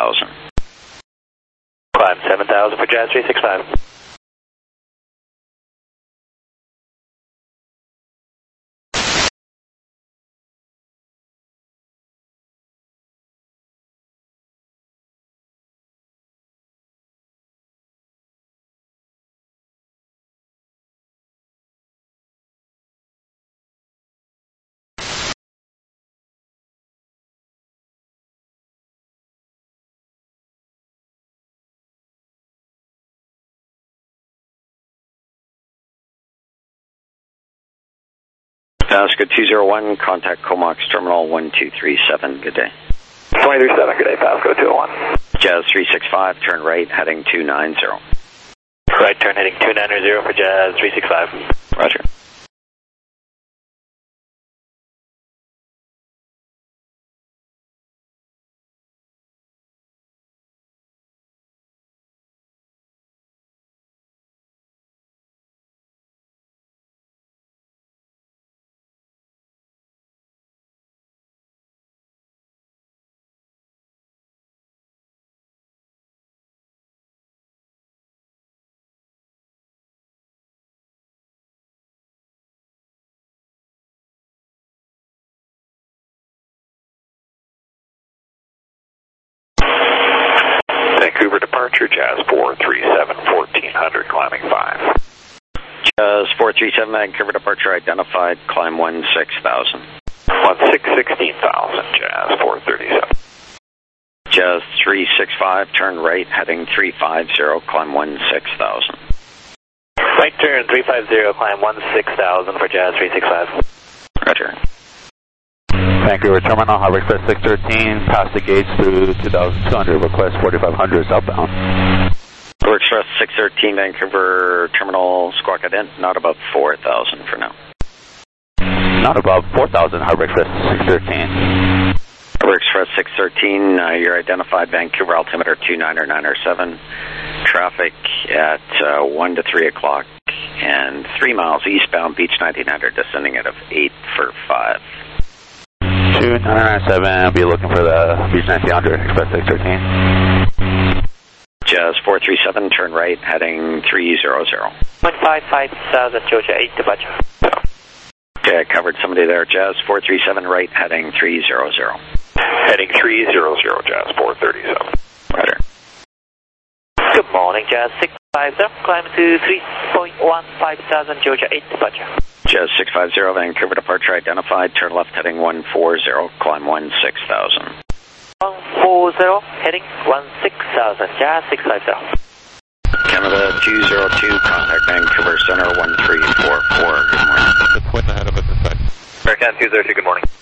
Climb 7,000 for Jazz 365. Pasco 201, contact Comox Terminal 1237, good day. 237, good day, Pasco 201. Jazz 365, turn right, heading 290. Right turn heading 290 for Jazz 365. Roger. Vancouver departure, Jazz 437, 1400, climbing 5. Jazz 437, Vancouver departure identified, climb 16,000. 16,000, Jazz 437. Jazz 365, turn right, heading 350, climb 16,000. Right turn 350, climb 16,000 for Jazz 365. Roger. Vancouver Terminal, Harbor Express 613, past the gates through 2,200, request 4,500 southbound. Harbor Express 613, Vancouver Terminal, Squawk Ident, not above 4,000 for now. Not above 4,000, Harbor Express 613. Harbor Express 613, you're identified, Vancouver altimeter 29907, traffic at 1 to 3 o'clock, and 3 miles eastbound, Beach 1900, descending out of 8 for 5. 2997, I'll be looking for the Beach 1900, Express 613. Jazz 437, turn right, heading 300. 155,000, Georgia 8 departure. Okay, I covered somebody there. Jazz 437, right, heading 300. Heading 300, Jazz 437. Roger. Good morning, Jazz 650, climb to 3.15,000, Georgia 8 departure. Jazz 650, Vancouver departure identified, turn left heading 140, climb 16,000. 140, heading 16,000, Jazz 650. Canada 202, contact Vancouver Center 1344, good morning. The twin ahead of us is back. American 202, good morning.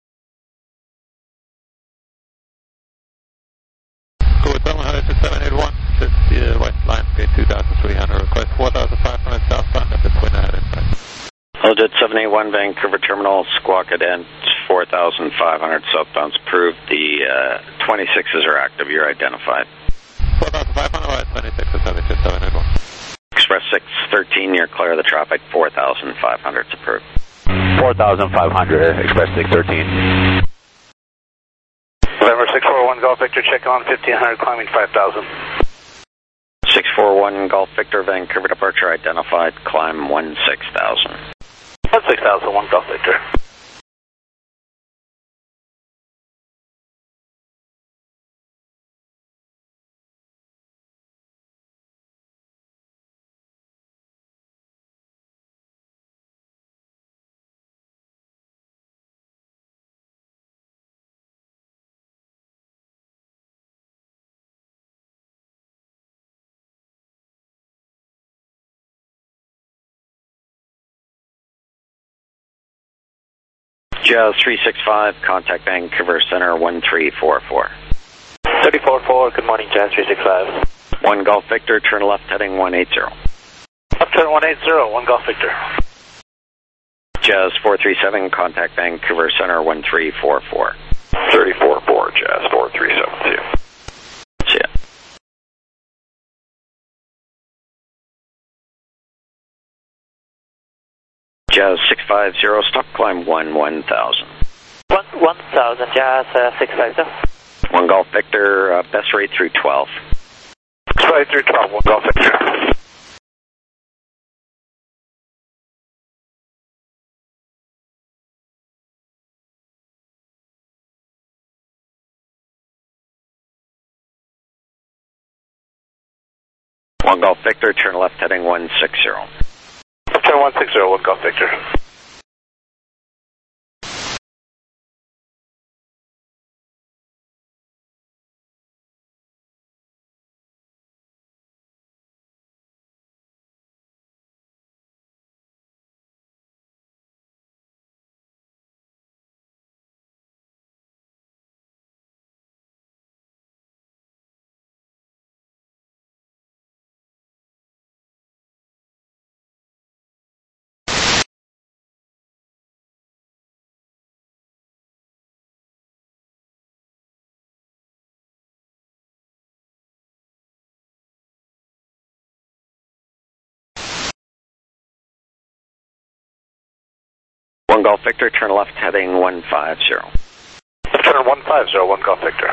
Go with Delma, 6781, just the west line, gate 2,300, request 4,500 southbound at the twin ahead inside. Legit 781, Vancouver Terminal, Squawk Ident, 4,500 southbound's approved. The 26s are active, you're identified. 4,500, right, 26 is 781. Express 613, you're clear of the traffic, 4,500's approved. 4,500, Express 613. November 641 Golf Victor, check on 1,500, climbing 5,000. 641 Golf Victor, Vancouver departure identified, climb 16,000. 16,000, 1 Golf Victor. Jazz 365, contact Vancouver Center 1344. 344, good morning, Jazz 365. 1 Golf Victor, turn left heading 180. Left turn 180, 1 Golf Victor. Jazz 437, contact Vancouver Center 1344. 34-4, Jazz 437, see you. See ya. Jazz 650, stop climb 1000. 1000, Jazz 650. 1 Golf Victor, best rate through 12. Right through 12, 1 Golf Victor. One Golf Victor, turn left heading 160. Turn 160, 1 Golf Victor. One Golf Victor, turn left heading 150. Turn 150, 1 Golf Victor.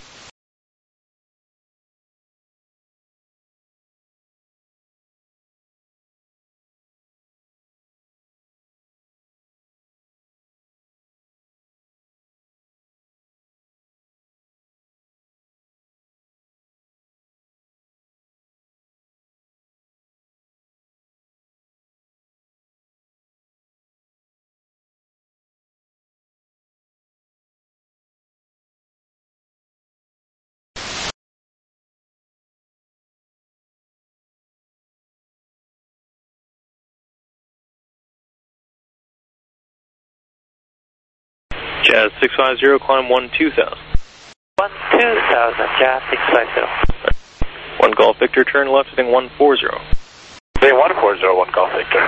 Jazz 650, climb 12000. 12000, Jazz 650. 1 Golf Victor, turn left heading 140. Bay 140, 1 Golf Victor.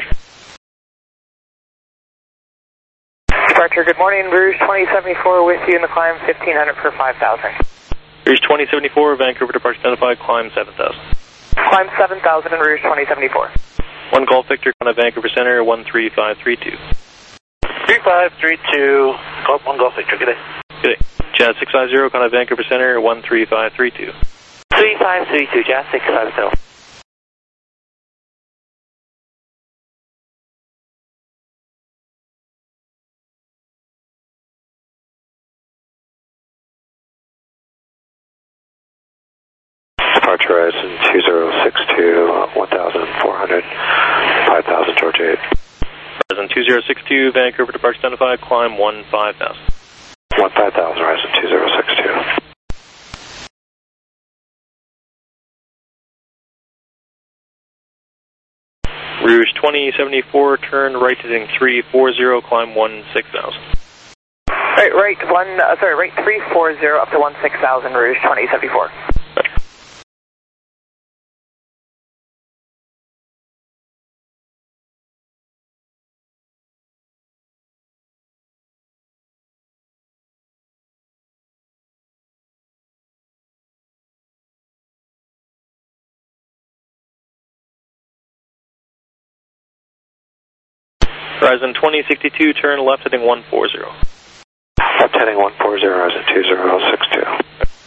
Departure, good morning, Rouge 2074 with you in the climb 1500 for 5000. Rouge 2074, Vancouver departure identified, climb 7000. Climb 7000 in Rouge 2074. 1 Golf Victor, contact Vancouver Center 13532. 3532, 1 Golf Victor, good day. Good day. Jazz 650, contact Vancouver Center 13532. 3532, Jazz 650. Departure Horizon 2062, 1400, 5000, Georgia 8. Horizon 2062, Vancouver departure identified, climb 15000. 15000, Horizon 2062. Rouge 2074, turn right heading 340, climb 16000. Right 340 up to 16000, Rouge 2074. Horizon 2062, turn left heading 140. Left heading 140, Horizon 2062.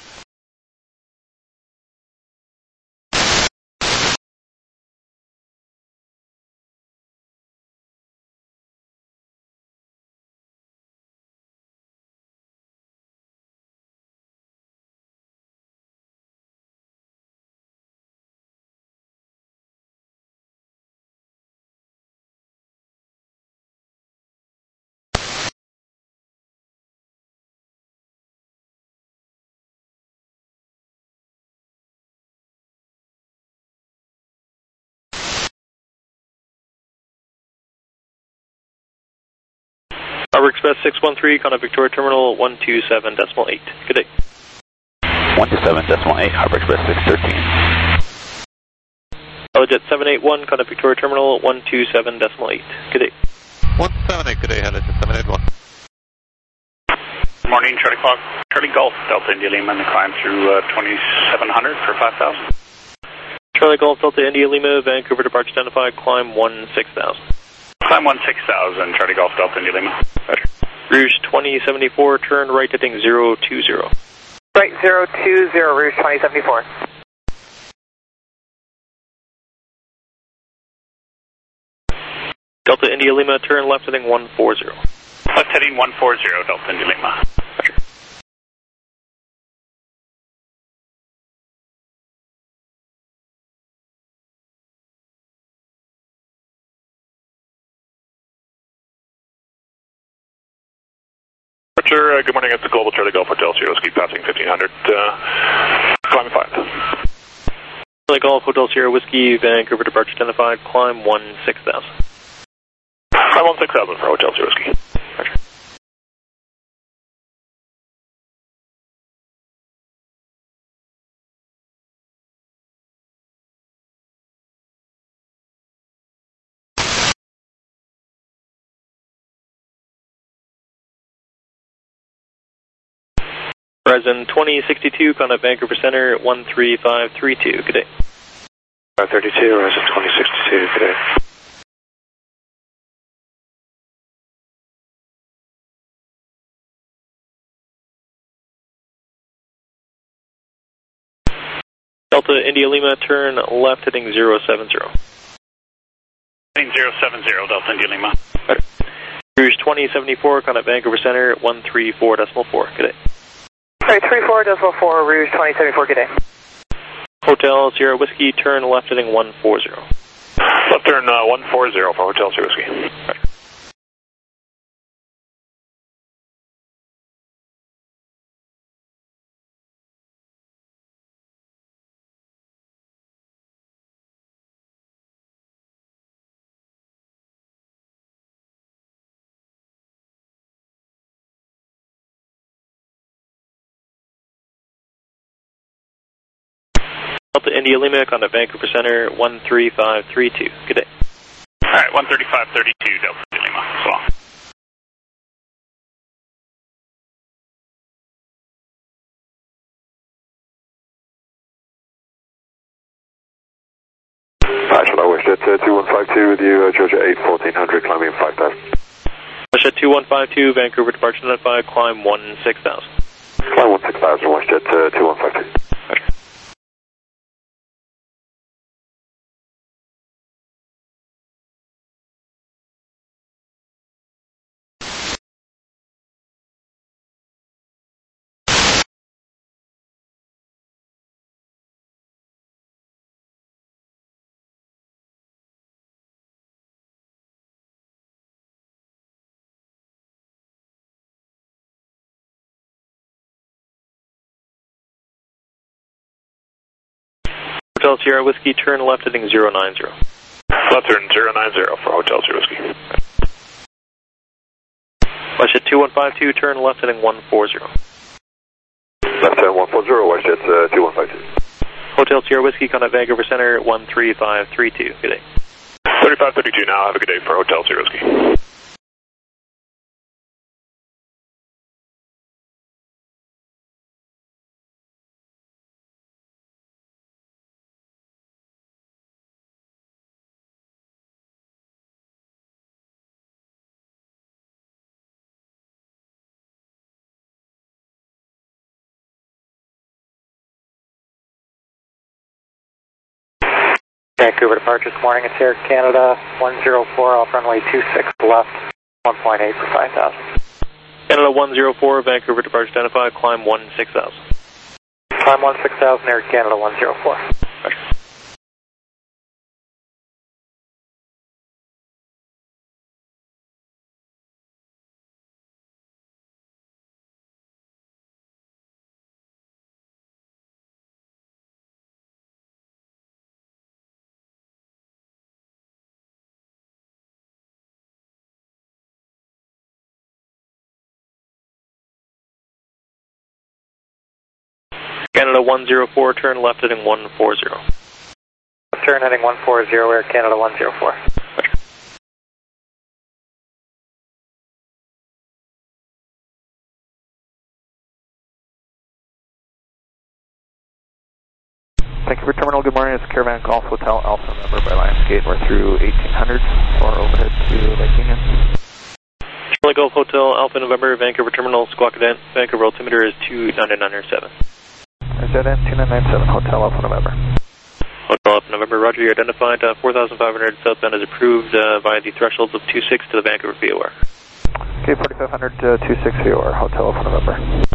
Harbor Express 613, contact Victoria Terminal 127.8. Good day. 127.8, Harbor Express 613. Jet 781, contact Victoria Terminal 127.8. Good day. 178, good day, headed to 781. Good morning, Charlie Golf, Delta India Lima, and the climb through 2700 for 5,000. Charlie Golf, Delta India Lima, Vancouver departure identified, climb 16,000. Climb 16,000, Charlie Golf, Delta India Lima. Roger. Rouge 2074, turn right heading 020. Right, 020, Rouge 2074. Delta India Lima, turn left heading 140. Left heading 140, Delta India Lima. Roger. Roger, good morning, it's the Global Charlie Golf Hotel Sierra Whiskey passing 1500, climb 5. Charlie Golf, Hotel Sierra Whiskey, Vancouver departure identified, climb 16,000. Climb 16,000 for Hotel Sierra Whiskey. Roger. Horizon 2062, contact Vancouver Center, 13532, good day. 532, Horizon 2062, good day. Delta India Lima, turn left heading 070. Heading 070, Delta India Lima. Right. Rouge 2074, contact Vancouver Center, 134.4, good day. Right, 34.4, Rouge 2074, good day. Hotel Sierra Whiskey, turn left heading 140. Left turn 140 for Hotel Sierra Whiskey. Right. Delta India Lima, contact Vancouver Center, 13532, good day. Alright, 13532, Delta India Lima, so long. Hello, WestJet 2152 with you, Georgia 8, 1400, climbing 5,000. WestJet 2152, Vancouver departure identified, climb 16,000. Climb 16,000, WestJet 2152. Roger. Hotel Sierra Whiskey, turn left heading 090. Left turn 090 for Hotel Sierra Whiskey. WestJet 2152, turn left heading 140. Left turn 140, WestJet 2152. Hotel Sierra Whiskey, contact Vancouver Center, 13532, good day. 3532 now, have a good day for Hotel Sierra Whiskey. Vancouver departure this morning, it's Air Canada 104 off runway 26 left, 1.8 for 5,000. Canada 104, Vancouver departure identified, climb 16,000. Climb 16,000, Air Canada 104. Roger. Canada 104, turn left heading 140. Turn heading 140, Air Canada 104. Roger. morning, it's Caravan Golf Hotel Alpha November by Lionsgate. We're through 1800 or overhead to Lake Union. Charlie Golf Hotel Alpha November, Vancouver Terminal, Squawk Cadent, Vancouver altimeter is 29997. ZN 2997, Hotel Alpha November. Hotel Alpha November, roger, you identified 4,500 southbound is approved via the thresholds of 26 to the Vancouver VOR. Okay, 4,500 26 VOR, Hotel Alpha November.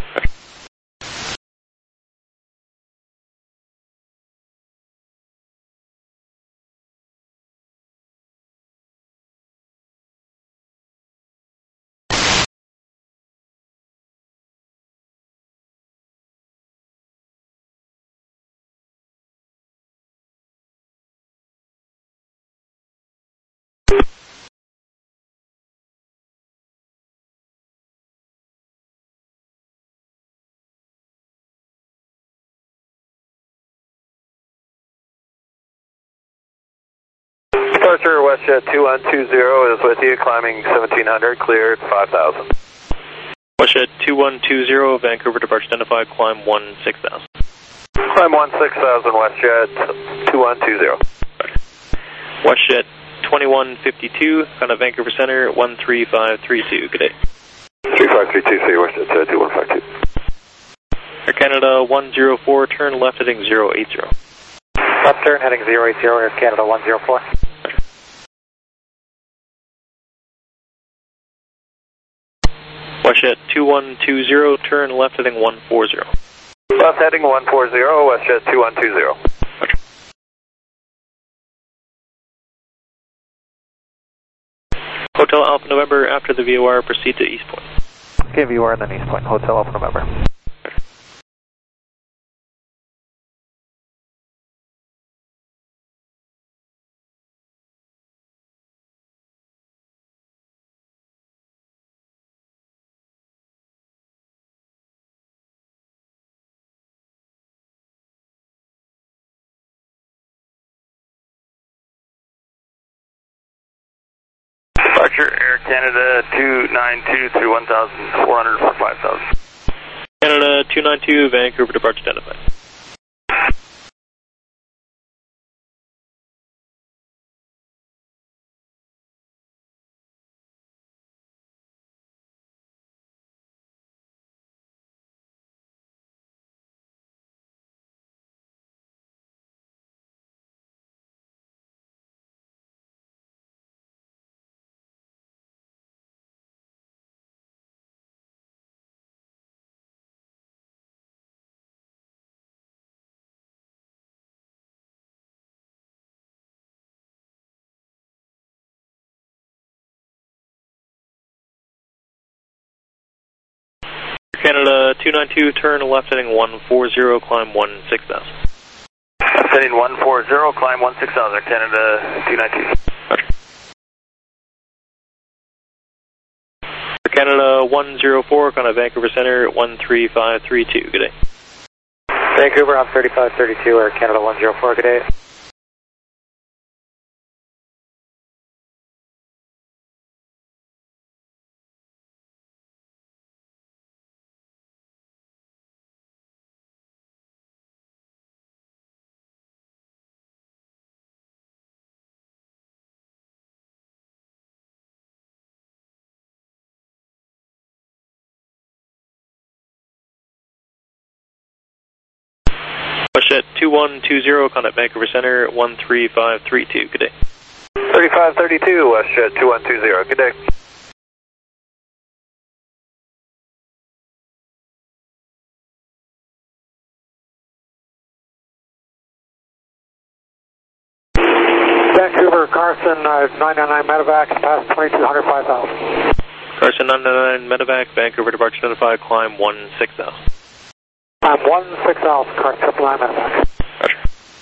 Departure WestJet 2120 is with you, climbing 1700, cleared 5000. WestJet 2120, Vancouver departure identified, climb 16,000. Climb 16,000, WestJet 2120. WestJet 2152, kind of Vancouver Center, 13532, good day. 3532, see WestJet 2152. Air Canada 104, turn left heading 080. Left turn heading 080, Air Canada 104. WestJet 2120, turn left heading 140. Left heading 140, WestJet 2120. Hotel Alpha November, after the VOR, proceed to East Point. Okay, VOR and then East Point, Hotel Alpha November. Departure Air Canada 292 through 1,400 for 5,000. Canada 292, Vancouver departure identified. Canada 292, turn left heading 140, climb 16,000. Left heading 140, climb 16,000, Canada 292. Canada 104, kind of Vancouver Center, 13532, good day. Vancouver on 3532, Air Canada 104, good day. WestJet 2120, contact Vancouver Center, 13532, good day. 3532, WestJet 2120, good day. Vancouver, Carson, 999 medevac, past 2200, 5000. Carson 999 medevac, Vancouver departure identified, climb 16,000. I'm 16,000, Carson 999 medevac. Roger.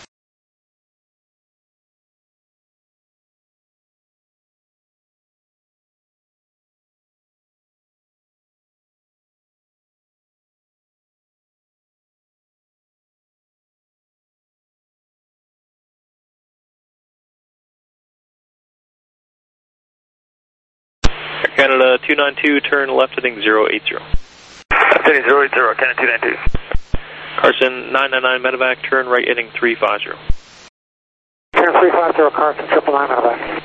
Canada 292, turn left heading 080. Left heading 080, Canada 292. Carson 999 medevac, turn right heading 350. 350 Carson, 999 medevac.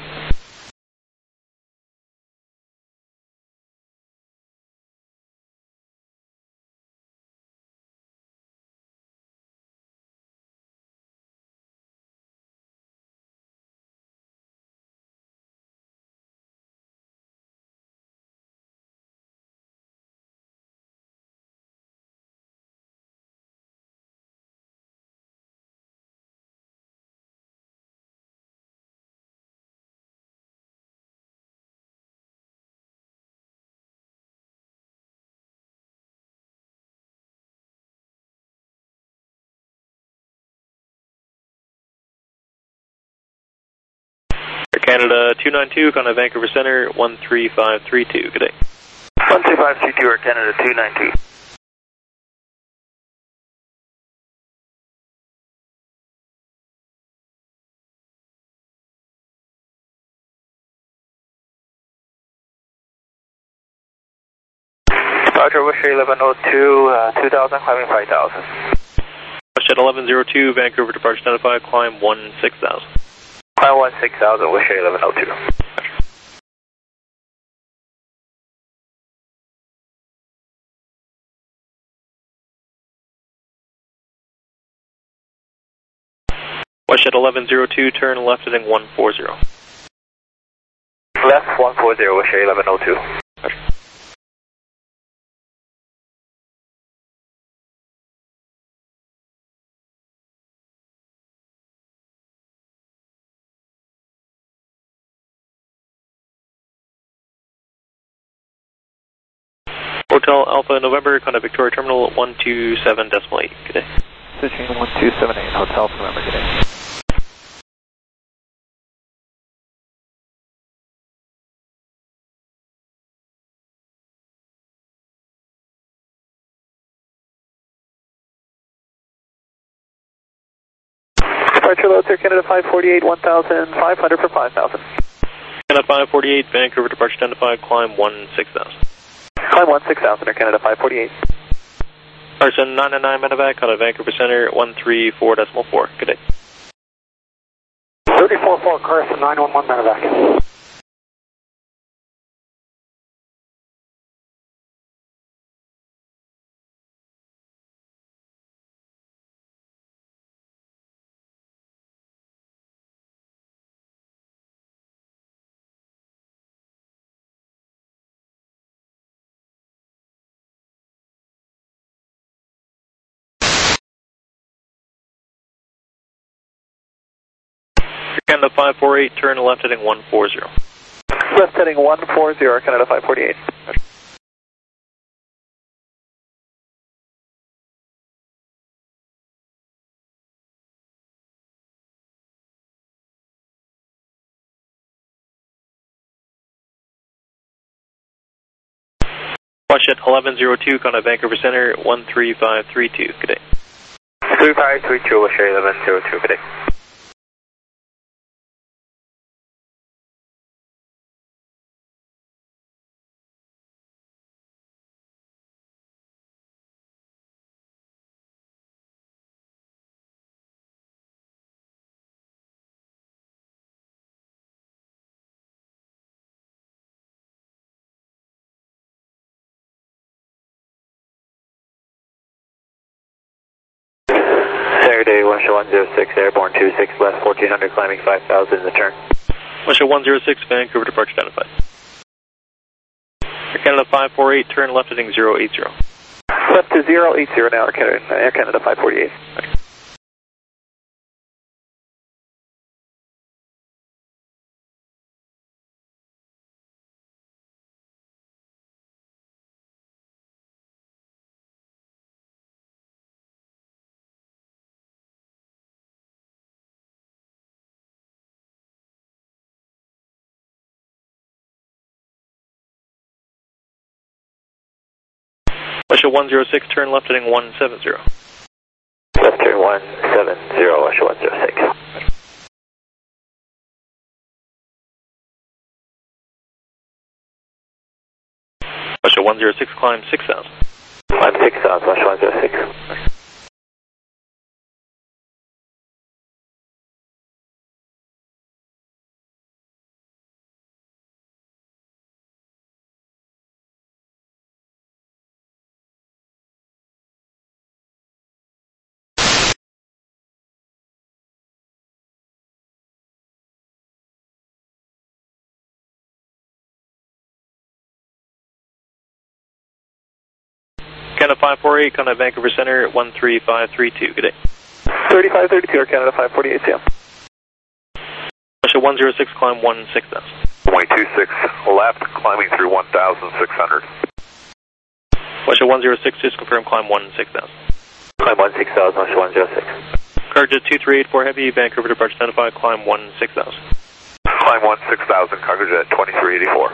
Canada 292, contact Vancouver Center 13532. Good day. 13532, Air Canada 292. Roger, Wisher 1102, 2000, climbing 5000. Jet 1102, Vancouver departure identified, climb 16,000. Climb 16,000, Wisher 1102. WestJet 1102, turn left heading 140. Left 140, Wisher 1102. Hotel Alpha November, contact Victoria Terminal 127.8. Good day. Switching 1278, Hotel Alpha November, good day. Departure loads Air Canada 548, 1,500 for 5,000. Canada 548, Vancouver departure identified, climb 16,000. Climb 16,000, Air Canada 548. Carson 999 medevac, contact Vancouver Center 134.4. Good day. 34-4 Carson 911 medevac. Canada 548, turn left heading 140. Left heading 140, Air Canada 548. WestJet 1102, contact Vancouver Center 13532. Good day. 3532, Wisher 1102, good day. Saturday, Wisher 106, airborne 26 left, 1400, climbing 5,000 in the turn. Wisher 106, Vancouver departure identified. Air Canada 548, turn left heading 080. Left to 080 now, Air Canada 548. Okay. Wisher 106, turn left heading 170. Left turn 170, Wisher 106. Wisher 106, climb 6,000. Climb 6,000, Wisher 106. Canada 548, contact Vancouver Center, 13532. Good day. 3532, Air Canada 548, CM. Russia 106, climb 16000. 226 left, climbing through 1,600. Russia 106, just confirm climb 16000. Climb 16000, Russia 106. Cargo 2384 Heavy, Vancouver departure identified, climb 16000. Climb 16000, cargo jet 2384.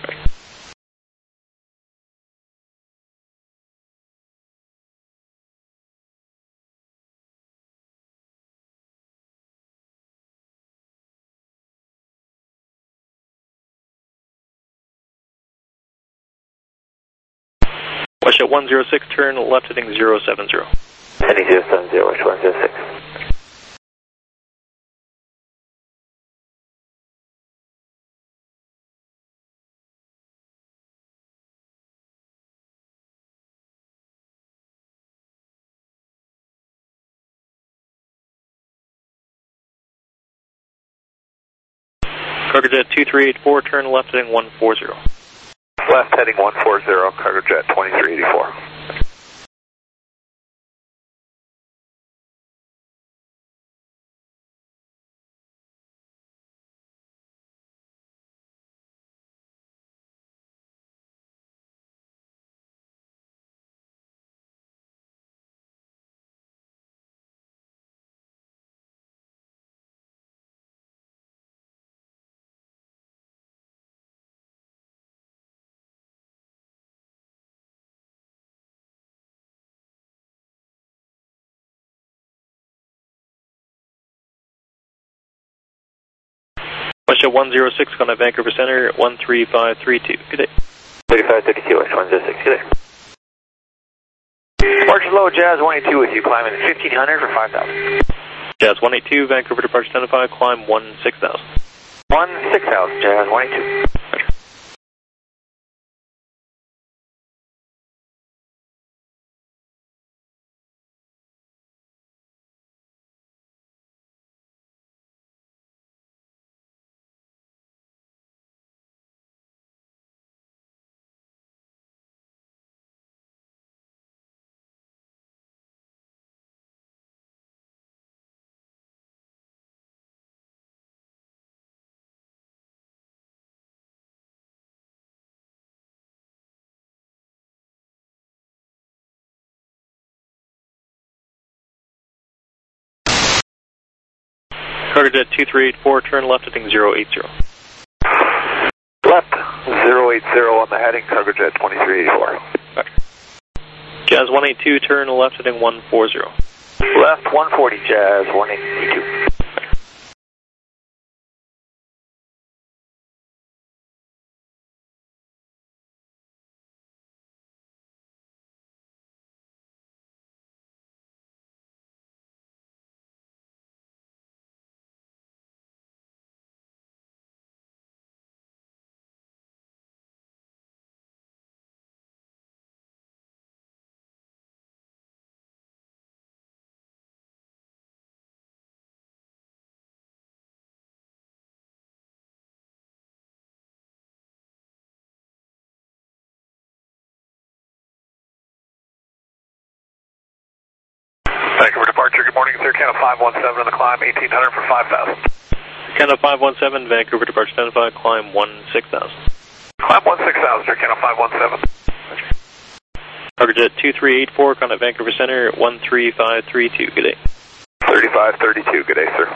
Russia 106, turn left heading 070. Heading 070, Russia 106. Cargo jet 2384, turn left heading 140. Left heading 140, cargo jet 2384. Russia 106, contact Vancouver Center, 13532. Good day. 3532, Russia 106, good day. March low, Jazz 182 with you, climbing 1500 for 5000. Jazz 182, Vancouver departure identified, climb 16000. 16000, Jazz 182. Cargo jet 2384, turn left heading 080. Left 080 on the heading, cargo jet 2384. Jazz 182, turn left heading 140. Left 140, Jazz 182. Vancouver departure, good morning, it's Air Canada 517 on the climb, 1800 for 5000. Canada 517, Vancouver departure identified, climb 16000. Climb 16000, Air Canada 517. Cargo jet 2384, contact Vancouver Center, 13532. Good day. 3532, good day, sir.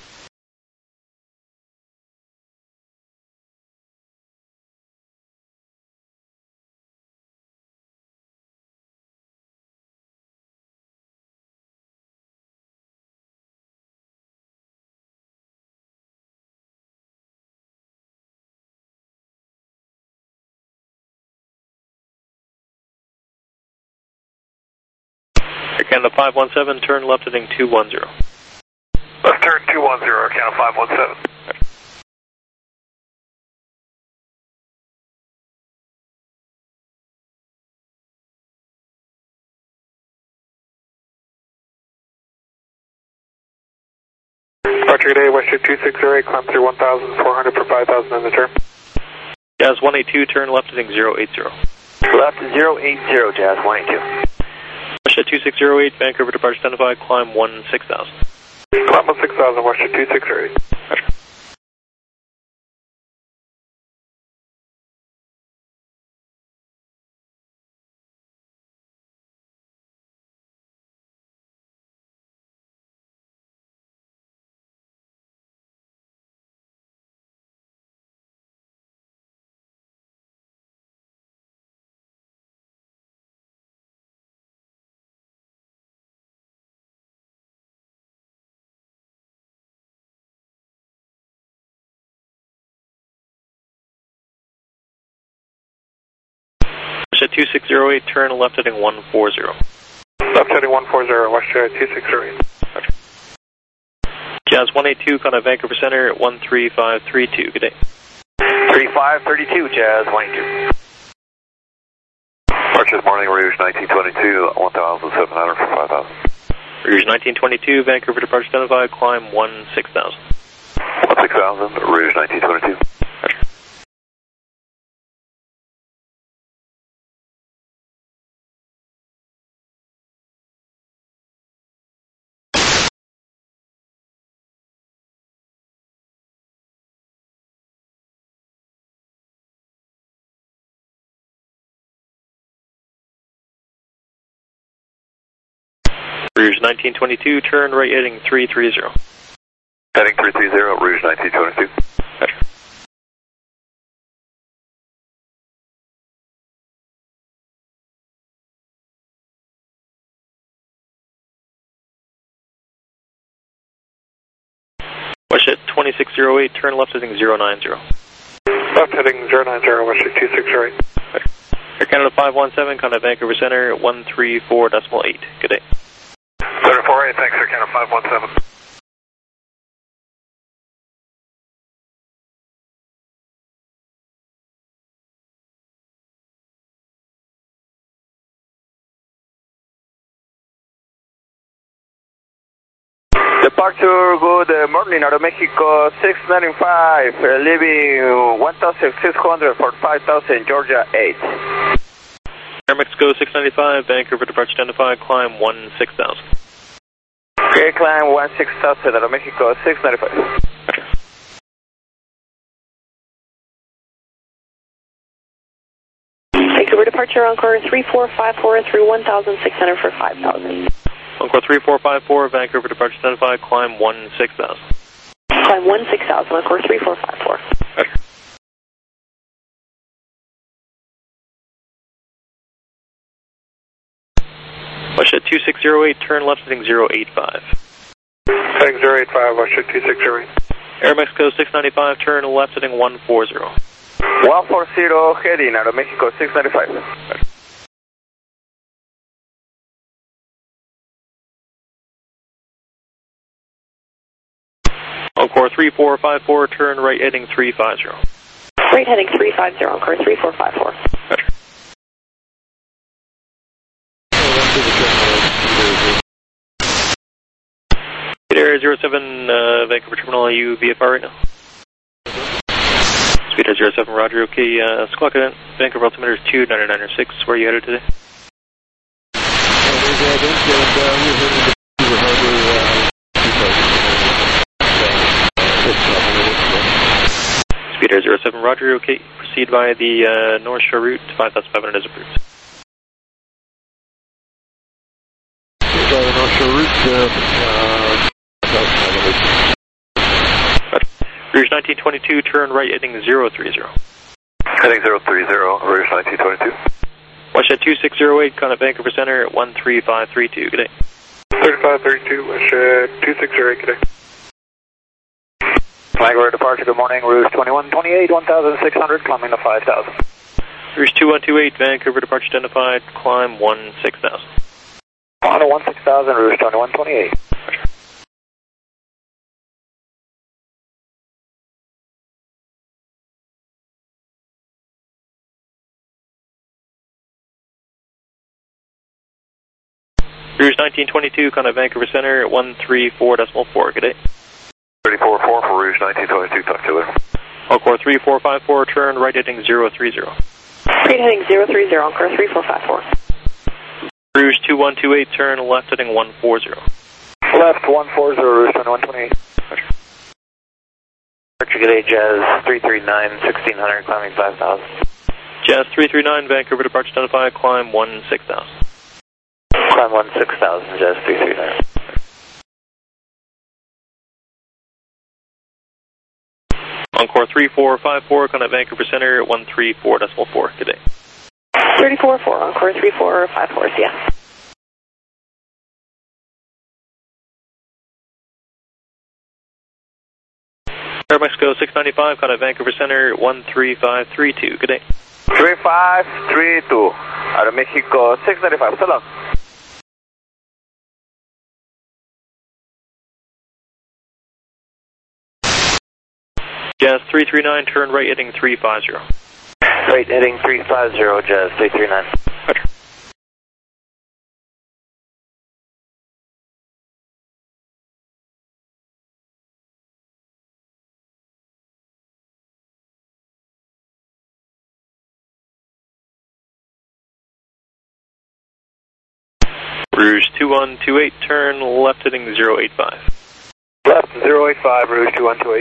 Air Canada 517, turn left heading 210. Left turn 210, Air Canada 517. Departure today, WestJet 2608, climb through 1,400 for 5,000 on the turn. Jazz 182, turn left heading 080. Left 080, Jazz 182. Westjet 2608, Vancouver departure identified, climb 16,000. Climb 16,000, Westjet 2608. Roger. Westjet 2608, turn left heading 140. Left heading 140, Westjet 2608. Roger. Jazz 182, contact Vancouver Center at 13532. Good day. 3532, Jazz 182. Departure morning, Rouge 1922, 1,700 for 5,000. Rouge 1922, Vancouver departure identified, climb 16,000. 16,000, Rouge 1922. Roger. Rouge 1922, turn right heading 330. Heading 330, Rouge 1922. Roger. Westjet 2608, turn left heading 090. Left heading 090, Westjet 2608. Air Canada 517, contact Vancouver Center at 134.8. Good day. 348, thanks, Air Canada 517. Departure, good morning, Aeromexico 695, leaving 1,600 for 5,000, Georgia 8. Aeromexico 695, Vancouver departure identified, climb 16,000. Okay, climb 16,000, Aeromexico 695. Roger. Vancouver departure, Encore 3454 through 1,600 for 5,000. Encore 3454, Vancouver departure identified, climb 16,000. Climb 16,000, Encore 3454. Roger. Westjet 2608, turn left heading 085. Heading 085, Westjet 2608. Aeromexico 695, turn left heading 140. 140, heading Aeromexico 695. Roger. Encore 3454, turn right heading 350. Right heading 350, Encore 3454. Roger. Speed Air 07, Vancouver Terminal, are you VFR right now? Speed Air 07, Roger, okay, squawk it in. Vancouver altimeter is 29906, where are you headed today? Speed Air 07, Roger, okay, proceed via the North Shore route, 5,500 is approved. North Shore route, Rouge 1922, turn right heading 030. Heading 030, Rouge 1922. Westjet 2608, contact Vancouver Center at 13532. Good day. 3532, Westjet 2608, good day. Vancouver departure, good morning, Rouge 2128, 1,600, climbing to 5,000. Rouge 2128, Vancouver departure identified, climb 16,000. On to 16,000, Rouge 2128. Roger. Rouge 1922, contact Vancouver Center at 134.4. Good day. 34-4 for Rouge 1922, talk to you later. Encore 3454, turn right heading 030. Right heading 030, Encore 3454. Rouge 2128, turn left heading 140. Left 140, Rouge 2128. Departure, good day, Jazz 339, 1600, climbing 5000. Jazz 339, Vancouver departure identified, climb 16,000. Climb 16,000, Jazz 339. Encore 3454, contact Vancouver Center, 134.4. Good day. 34-4, Encore 3454, yeah. Air Mexico 695, contact Vancouver Center, 13532. Good day. 3532, Aeromexico 695, so long. Jazz 339, turn right heading 350. Right heading 350, Jazz 339. Roger. Rouge 2128, turn left heading 085. Left 085, Rouge 2128.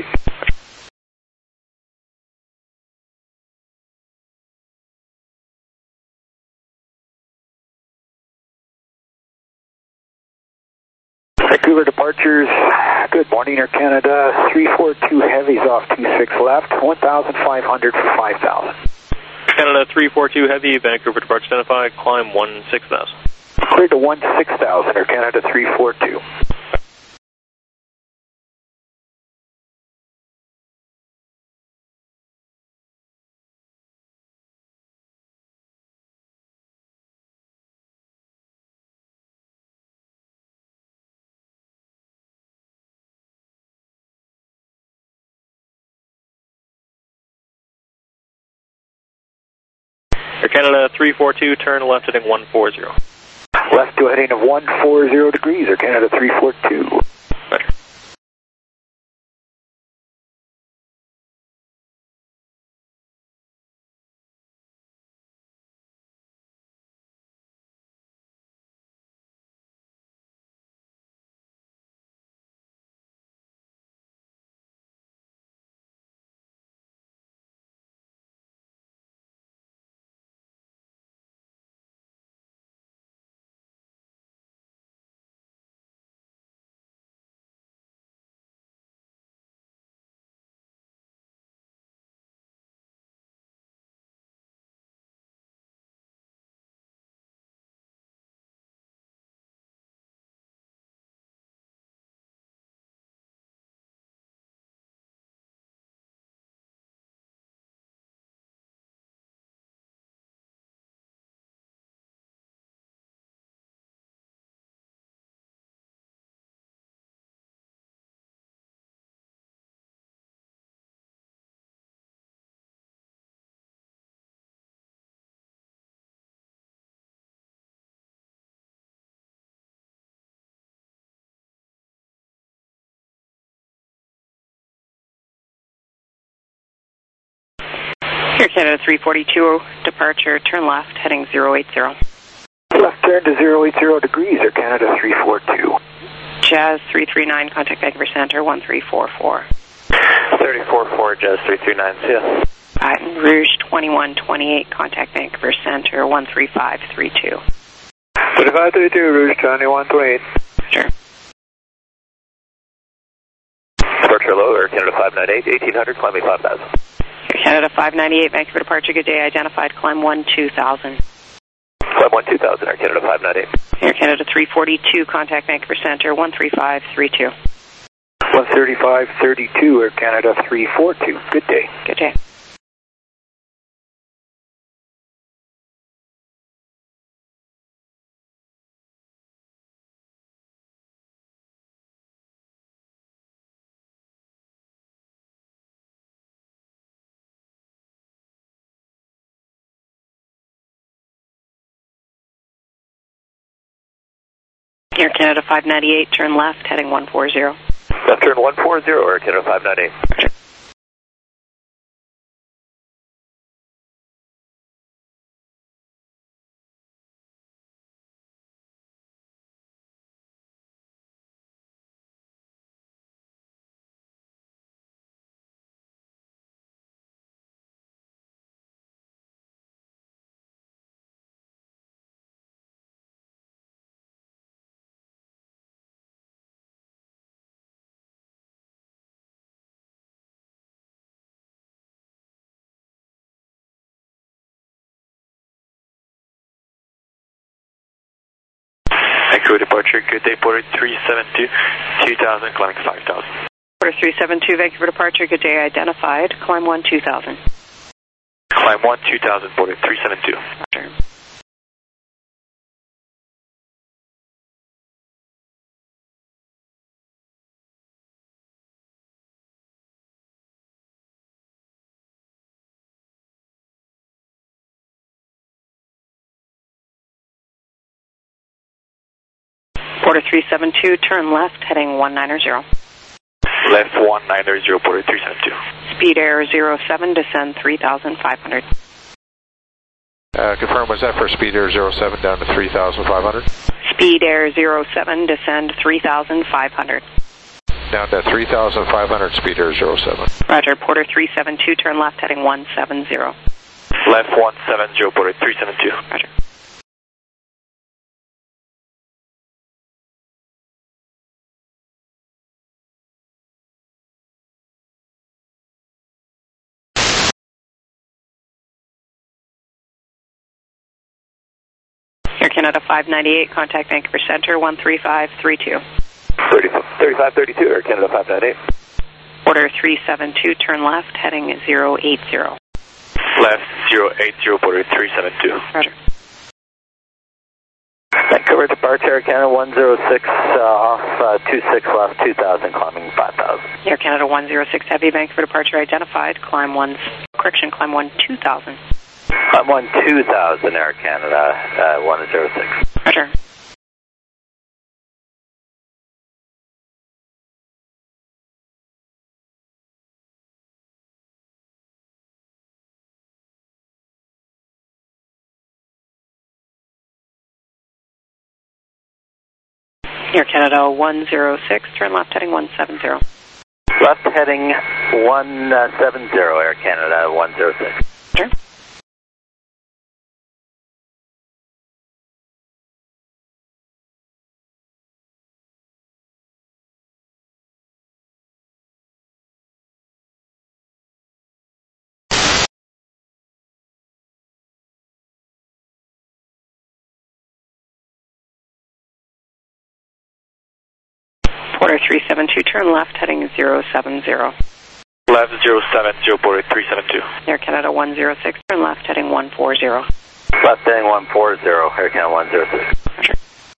Vancouver departures, good morning, Air Canada, 342 heavies off 26 left, 1,500 for 5,000. Canada 342 Heavy, Vancouver departure identified, climb 16,000. Cleared to 16,000, Air Canada 342. Air Canada 342, turn left heading 140. Left to a heading of 140 degrees, Air Canada 342. Roger. Air Canada 342, departure, turn left, heading 080. Left turn to 080 degrees, Air Canada 342. Jazz 339, contact Vancouver Center, 1344. 344, Jazz 339, see ya. Baton Rouge 2128, contact Vancouver Center, 13532. 3532, Rouge 2128. Sure. Departure low, Air Canada 598, 1800, climbing 5000. Air Canada 598, Vancouver departure, good day, identified, climb 12000. Climb 12000, Air Canada 598. Air Canada 342, contact Vancouver Center, 13532. 13532, Air Canada 342. Good day. Good day. Air Canada 598, turn left, heading 140. Left turn 140, Air Canada 598. Roger. Vancouver departure, good day, Porter 372, 2000, climbing 5000. Porter 372, Vancouver departure, good day identified, climb 2000. Climb 2000, Porter 372. Roger. Porter 372, turn left, heading 190. Left 190, Porter 372. Speed air 07, descend 3,500. Confirm, was that for speed air 07 down to 3,500? Speed air 07, descend 3,500. Down to 3,500, speed air 07. Roger, Porter 372, turn left, heading 170. Left 170, Porter 372. Roger. Air Canada 598, contact Vancouver Center 13532. 3532, Air Canada 598. Porter 372, turn left, heading 080. Left 080, Porter 372. Roger. Vancouver departure, Air Canada 106, off 26 left, 2000, climbing 5000. Air Canada 106, heavy, Vancouver departure identified, climb 2000. Climb 2000, Air Canada 106. Roger. Air Canada 106, turn left heading 170. Left heading 170, Air Canada 106. Sure. Porter 372, turn left heading 070. Left 070, Porter 372. Air Canada 106, turn left heading 140. Left heading 140, Air Canada 106. Roger.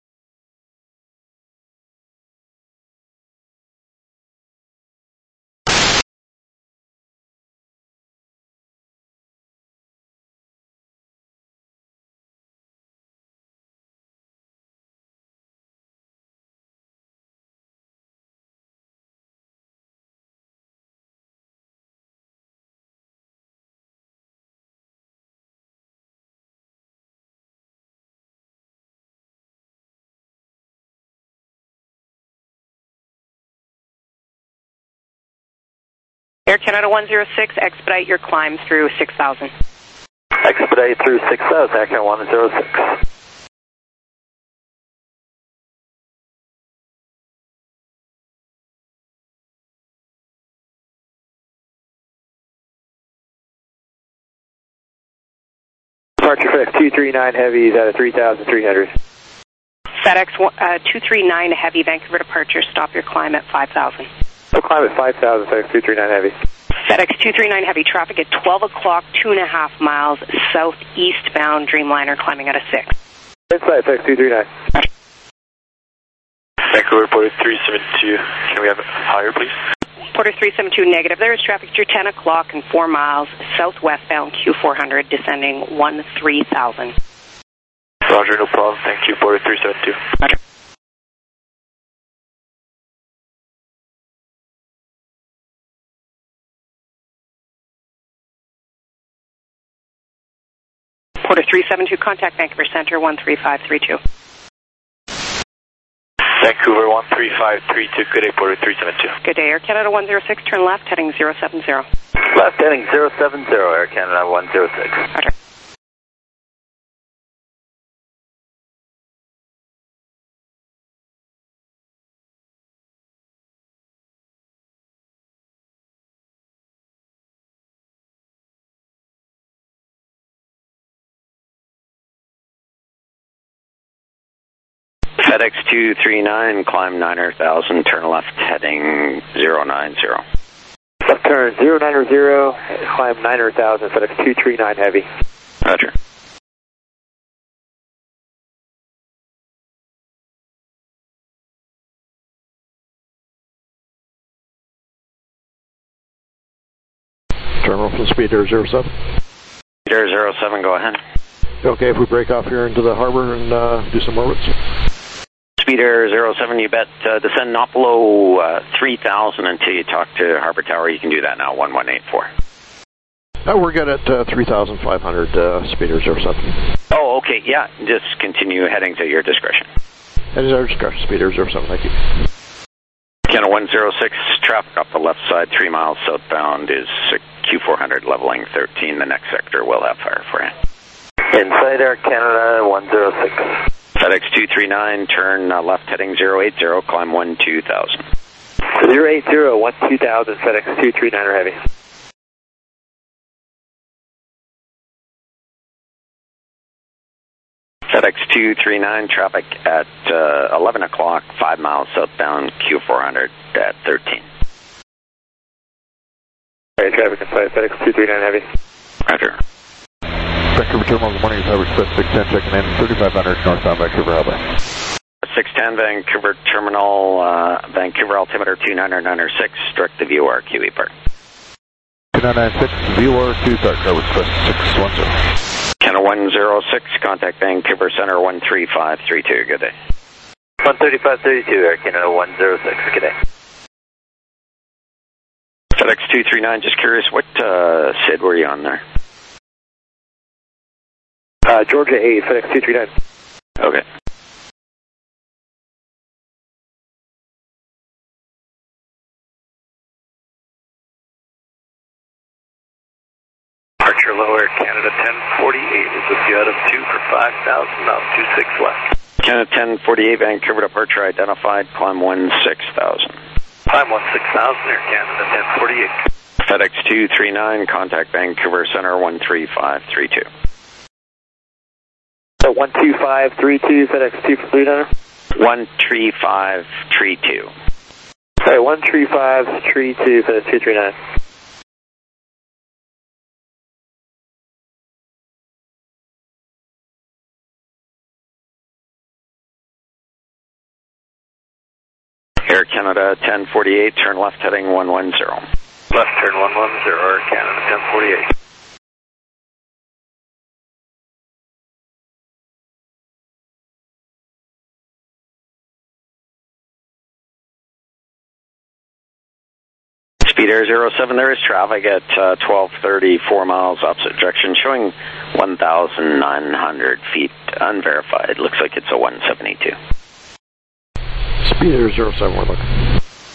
Air Canada 106, expedite your climb through 6000. Expedite through 6000, Air Canada 106. Departure FedEx 239 heavies out of 3,300. FedEx 239 heavy, Vancouver departure, stop your climb at 5000. So climb at 5,000, FedEx 239 heavy. FedEx 239 heavy, traffic at 12 o'clock, 2.5 miles southeastbound, Dreamliner climbing at a 6. Inside, FedEx 239. Vancouver, Porter 372. Can we have it higher, please? Porter 372 negative. There is traffic through 10 o'clock and 4 miles southwestbound Q400, descending 13,000. Roger, no problem. Thank you, Porter 372. Roger. Porter 372, contact Vancouver Center 13532. Vancouver 13532, good day, Porter 372. Good day, Air Canada 106, turn left heading 070. Left heading 070, Air Canada 106. Roger. FedEx 239, climb 9,000, turn left heading 090. Left turn 090, climb 9,000, FedEx 239 heavy. Roger. Terminal from Speedair 07. Speedair 07, go ahead. Okay, if we break off here into the harbor and do some orbits. Speedair 07, you bet, descend not below 3,000 until you talk to Harbor Tower. You can do that now, 1184. We're good at 3,500, Speedair 07. Oh, okay, yeah, just continue headings at your discretion. That is our discretion, Speedair 07, thank you. Canada 106, traffic off the left side, 3 miles southbound is Q400, leveling 13. The next sector will have fire for you. Inside Air Canada 106. FedEx 239, turn left heading 080, climb 12,000. 080, 12,000, FedEx 239 are heavy. FedEx 239, traffic at 11 o'clock, 5 miles southbound, Q400 at 13. Alright, traffic inside FedEx 239 heavy. Roger. Vancouver Terminal, good morning, Tower Express 610, checking in, 3,500 northbound Vancouver Harbor. 610 Vancouver Terminal, Vancouver altimeter 29906, direct to VOR QE Park. 2996, VOR 2, start Tower Express 610. Canada 106, contact Vancouver Center 13532, good day. 13532, Air Canada 106, good day. FedEx 239, just curious, what SID were you on there? Georgia 8, FedEx 239. Okay. Departure low Air Canada 1048 is with you out of 2 for 5,000, now 26 left. Canada 1048, Vancouver departure identified, climb 16,000. Climb 16,000, Air Canada 1048. FedEx 239, contact Vancouver Center 13532. So 12532, FedEx 239? 13532. Sorry, 13532, FedEx 239. Air Canada 1048, turn left heading 110. Left turn 110, Air Canada 1048. Speedair 07, there is traffic at 1230, 4 miles opposite direction, showing 1,900 feet unverified. Looks like it's a 172. Speedair 07, we're looking.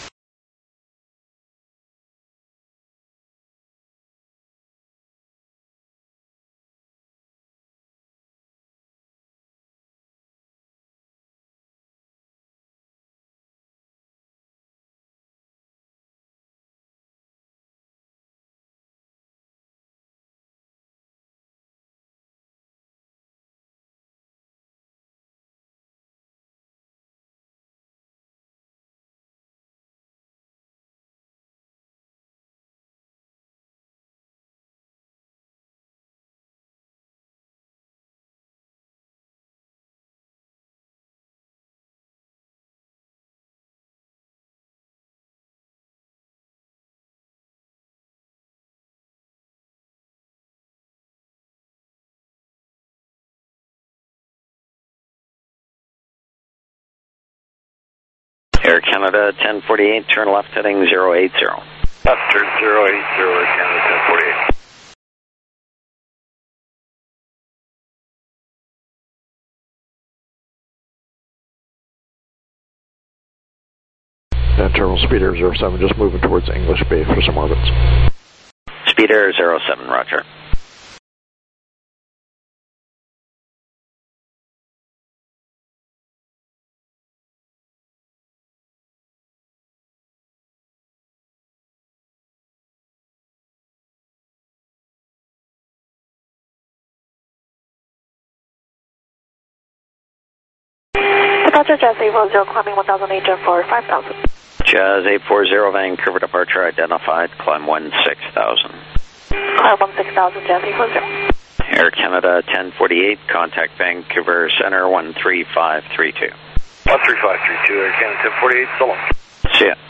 Air Canada 1048, turn left heading 080. Left turn 080, Air Canada 1048. And Terminal Speedair 07, just moving towards English Bay for some orbits. Speedair 07, roger. Departure Jazz 840, climbing 1008 for 5,000. Jazz 840, Vancouver departure identified, climb 16,000. Climb 16,000, Jazz 840. Air Canada 1048, contact Vancouver Center 13532. 13532, Air Canada 1048, so long. See ya.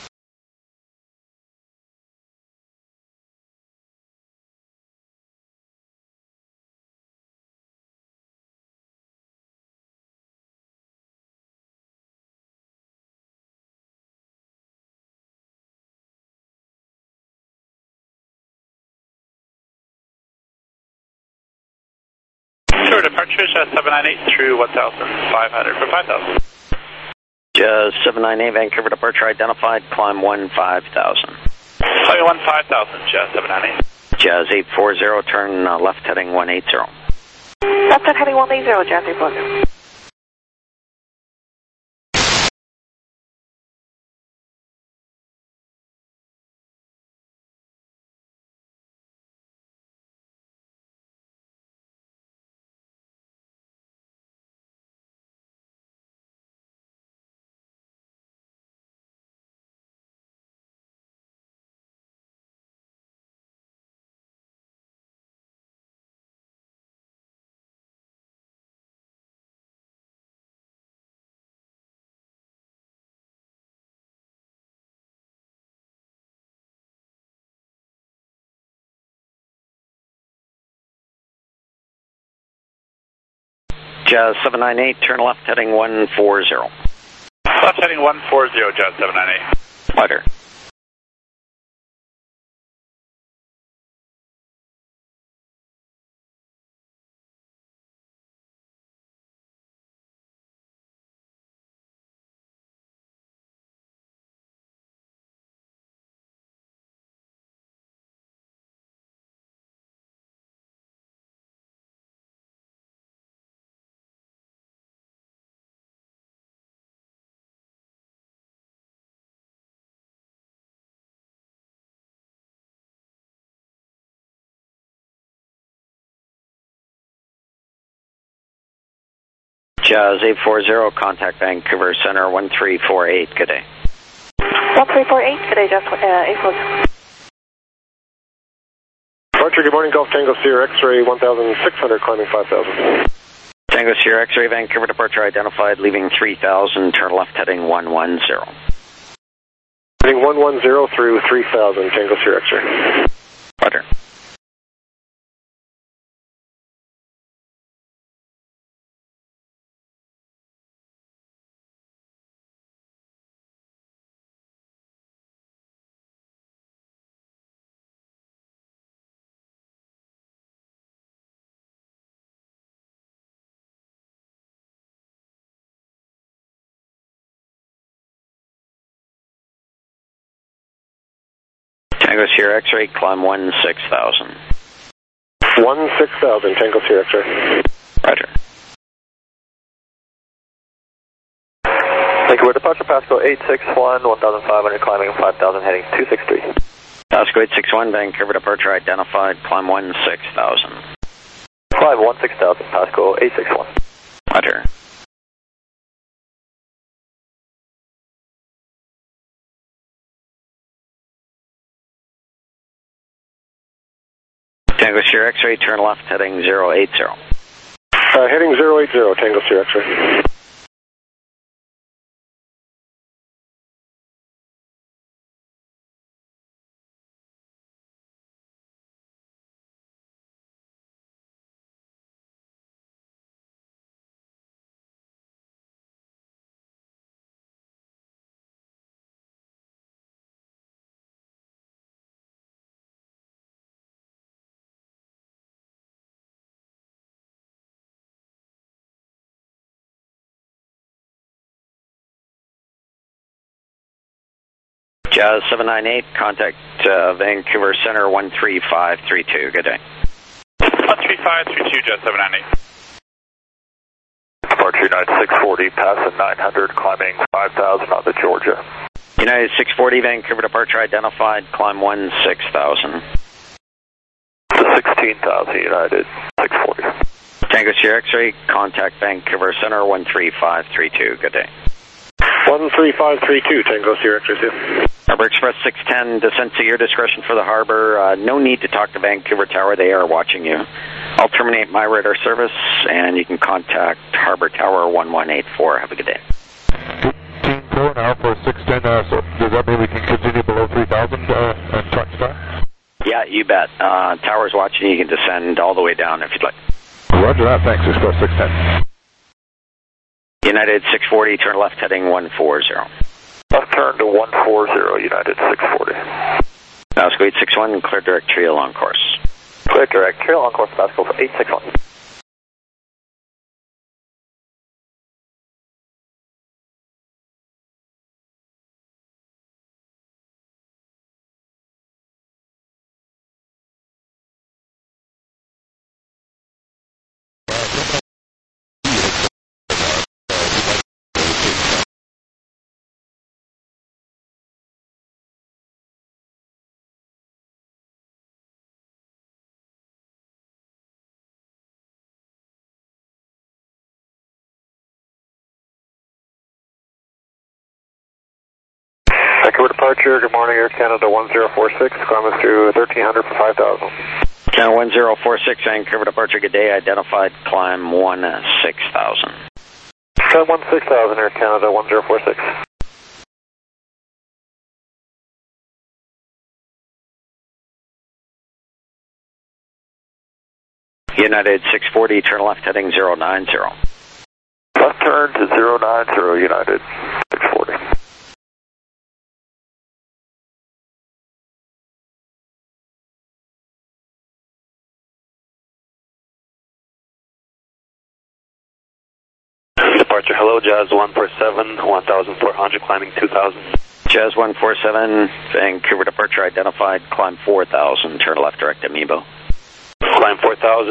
Sure, departures 798 through 1,500 for 5,000. Jazz 798, Vancouver departure identified, climb 15,000. Climbing 15,000, Jazz 798. Jazz 840, turn left heading 180. Left turn heading 180, Jazz 840. Jazz 798, turn left heading 140. Left heading 140, Jazz 798. Letter. Jazz 840, contact Vancouver Center 1348, good day. 1348, good day, Jazz 840. Departure, good morning, Golf Tango Sierra X-ray 1,600, climbing 5,000. Tango Sierra X-ray, Vancouver departure identified, leaving 3,000, turn left heading 110. Heading 110 through 3,000, Tango Sierra X-ray. Letter. Tango Sierra X-ray, climb 16,000. 16,000, Tango Sierra X-ray. Roger. Vancouver departure, Pasco 861, 1,500, climbing 5,000, heading 263. Pasco 861, Vancouver departure identified, climb 16,000. Climb 16,000, Pasco 861. Roger. Tango Sierra X-ray, turn left heading 080. Heading 080, Tango Sierra X-ray. Jazz 798, contact Vancouver Center 13532. Good day. 13532, Jazz 798. Departure United 640, passing 900, climbing 5,000 on the Georgia. United 640, Vancouver departure identified, climb 16,000. 16,000, United 640. Tango Sierra X-ray, contact Vancouver Center 13532. Good day. 13532, Tango Sierra X-ray. Harbor Express 610, descent to your discretion for the harbor. No need to talk to Vancouver Tower, they are watching you. I'll terminate my radar service, and you can contact Harbor Tower 1184. Have a good day. 15 now for 610, so does that mean we can continue below 3,000 and track star? Yeah, you bet. Tower's watching, you can descend all the way down if you'd like. Roger that, thanks, Express 610. United 640, turn left heading 140. Left turn to 140, United 640. Pasco 861, clear direct trail on course. Clear direct trail on course, Pasco 861. Vancouver departure, good morning, Air Canada 1046, climbing through 1300 for 5,000. Canada 1046, Vancouver departure, good day, identified climb 16,000. Climb 16,000, Air Canada 1046. United 640, turn left heading 090. Left turn to 090, United 640. Departure, hello, Jazz 147, 1,400, climbing 2,000. Jazz 147, Vancouver departure identified, climb 4,000, turn left direct Amiibo. Climb 4,000.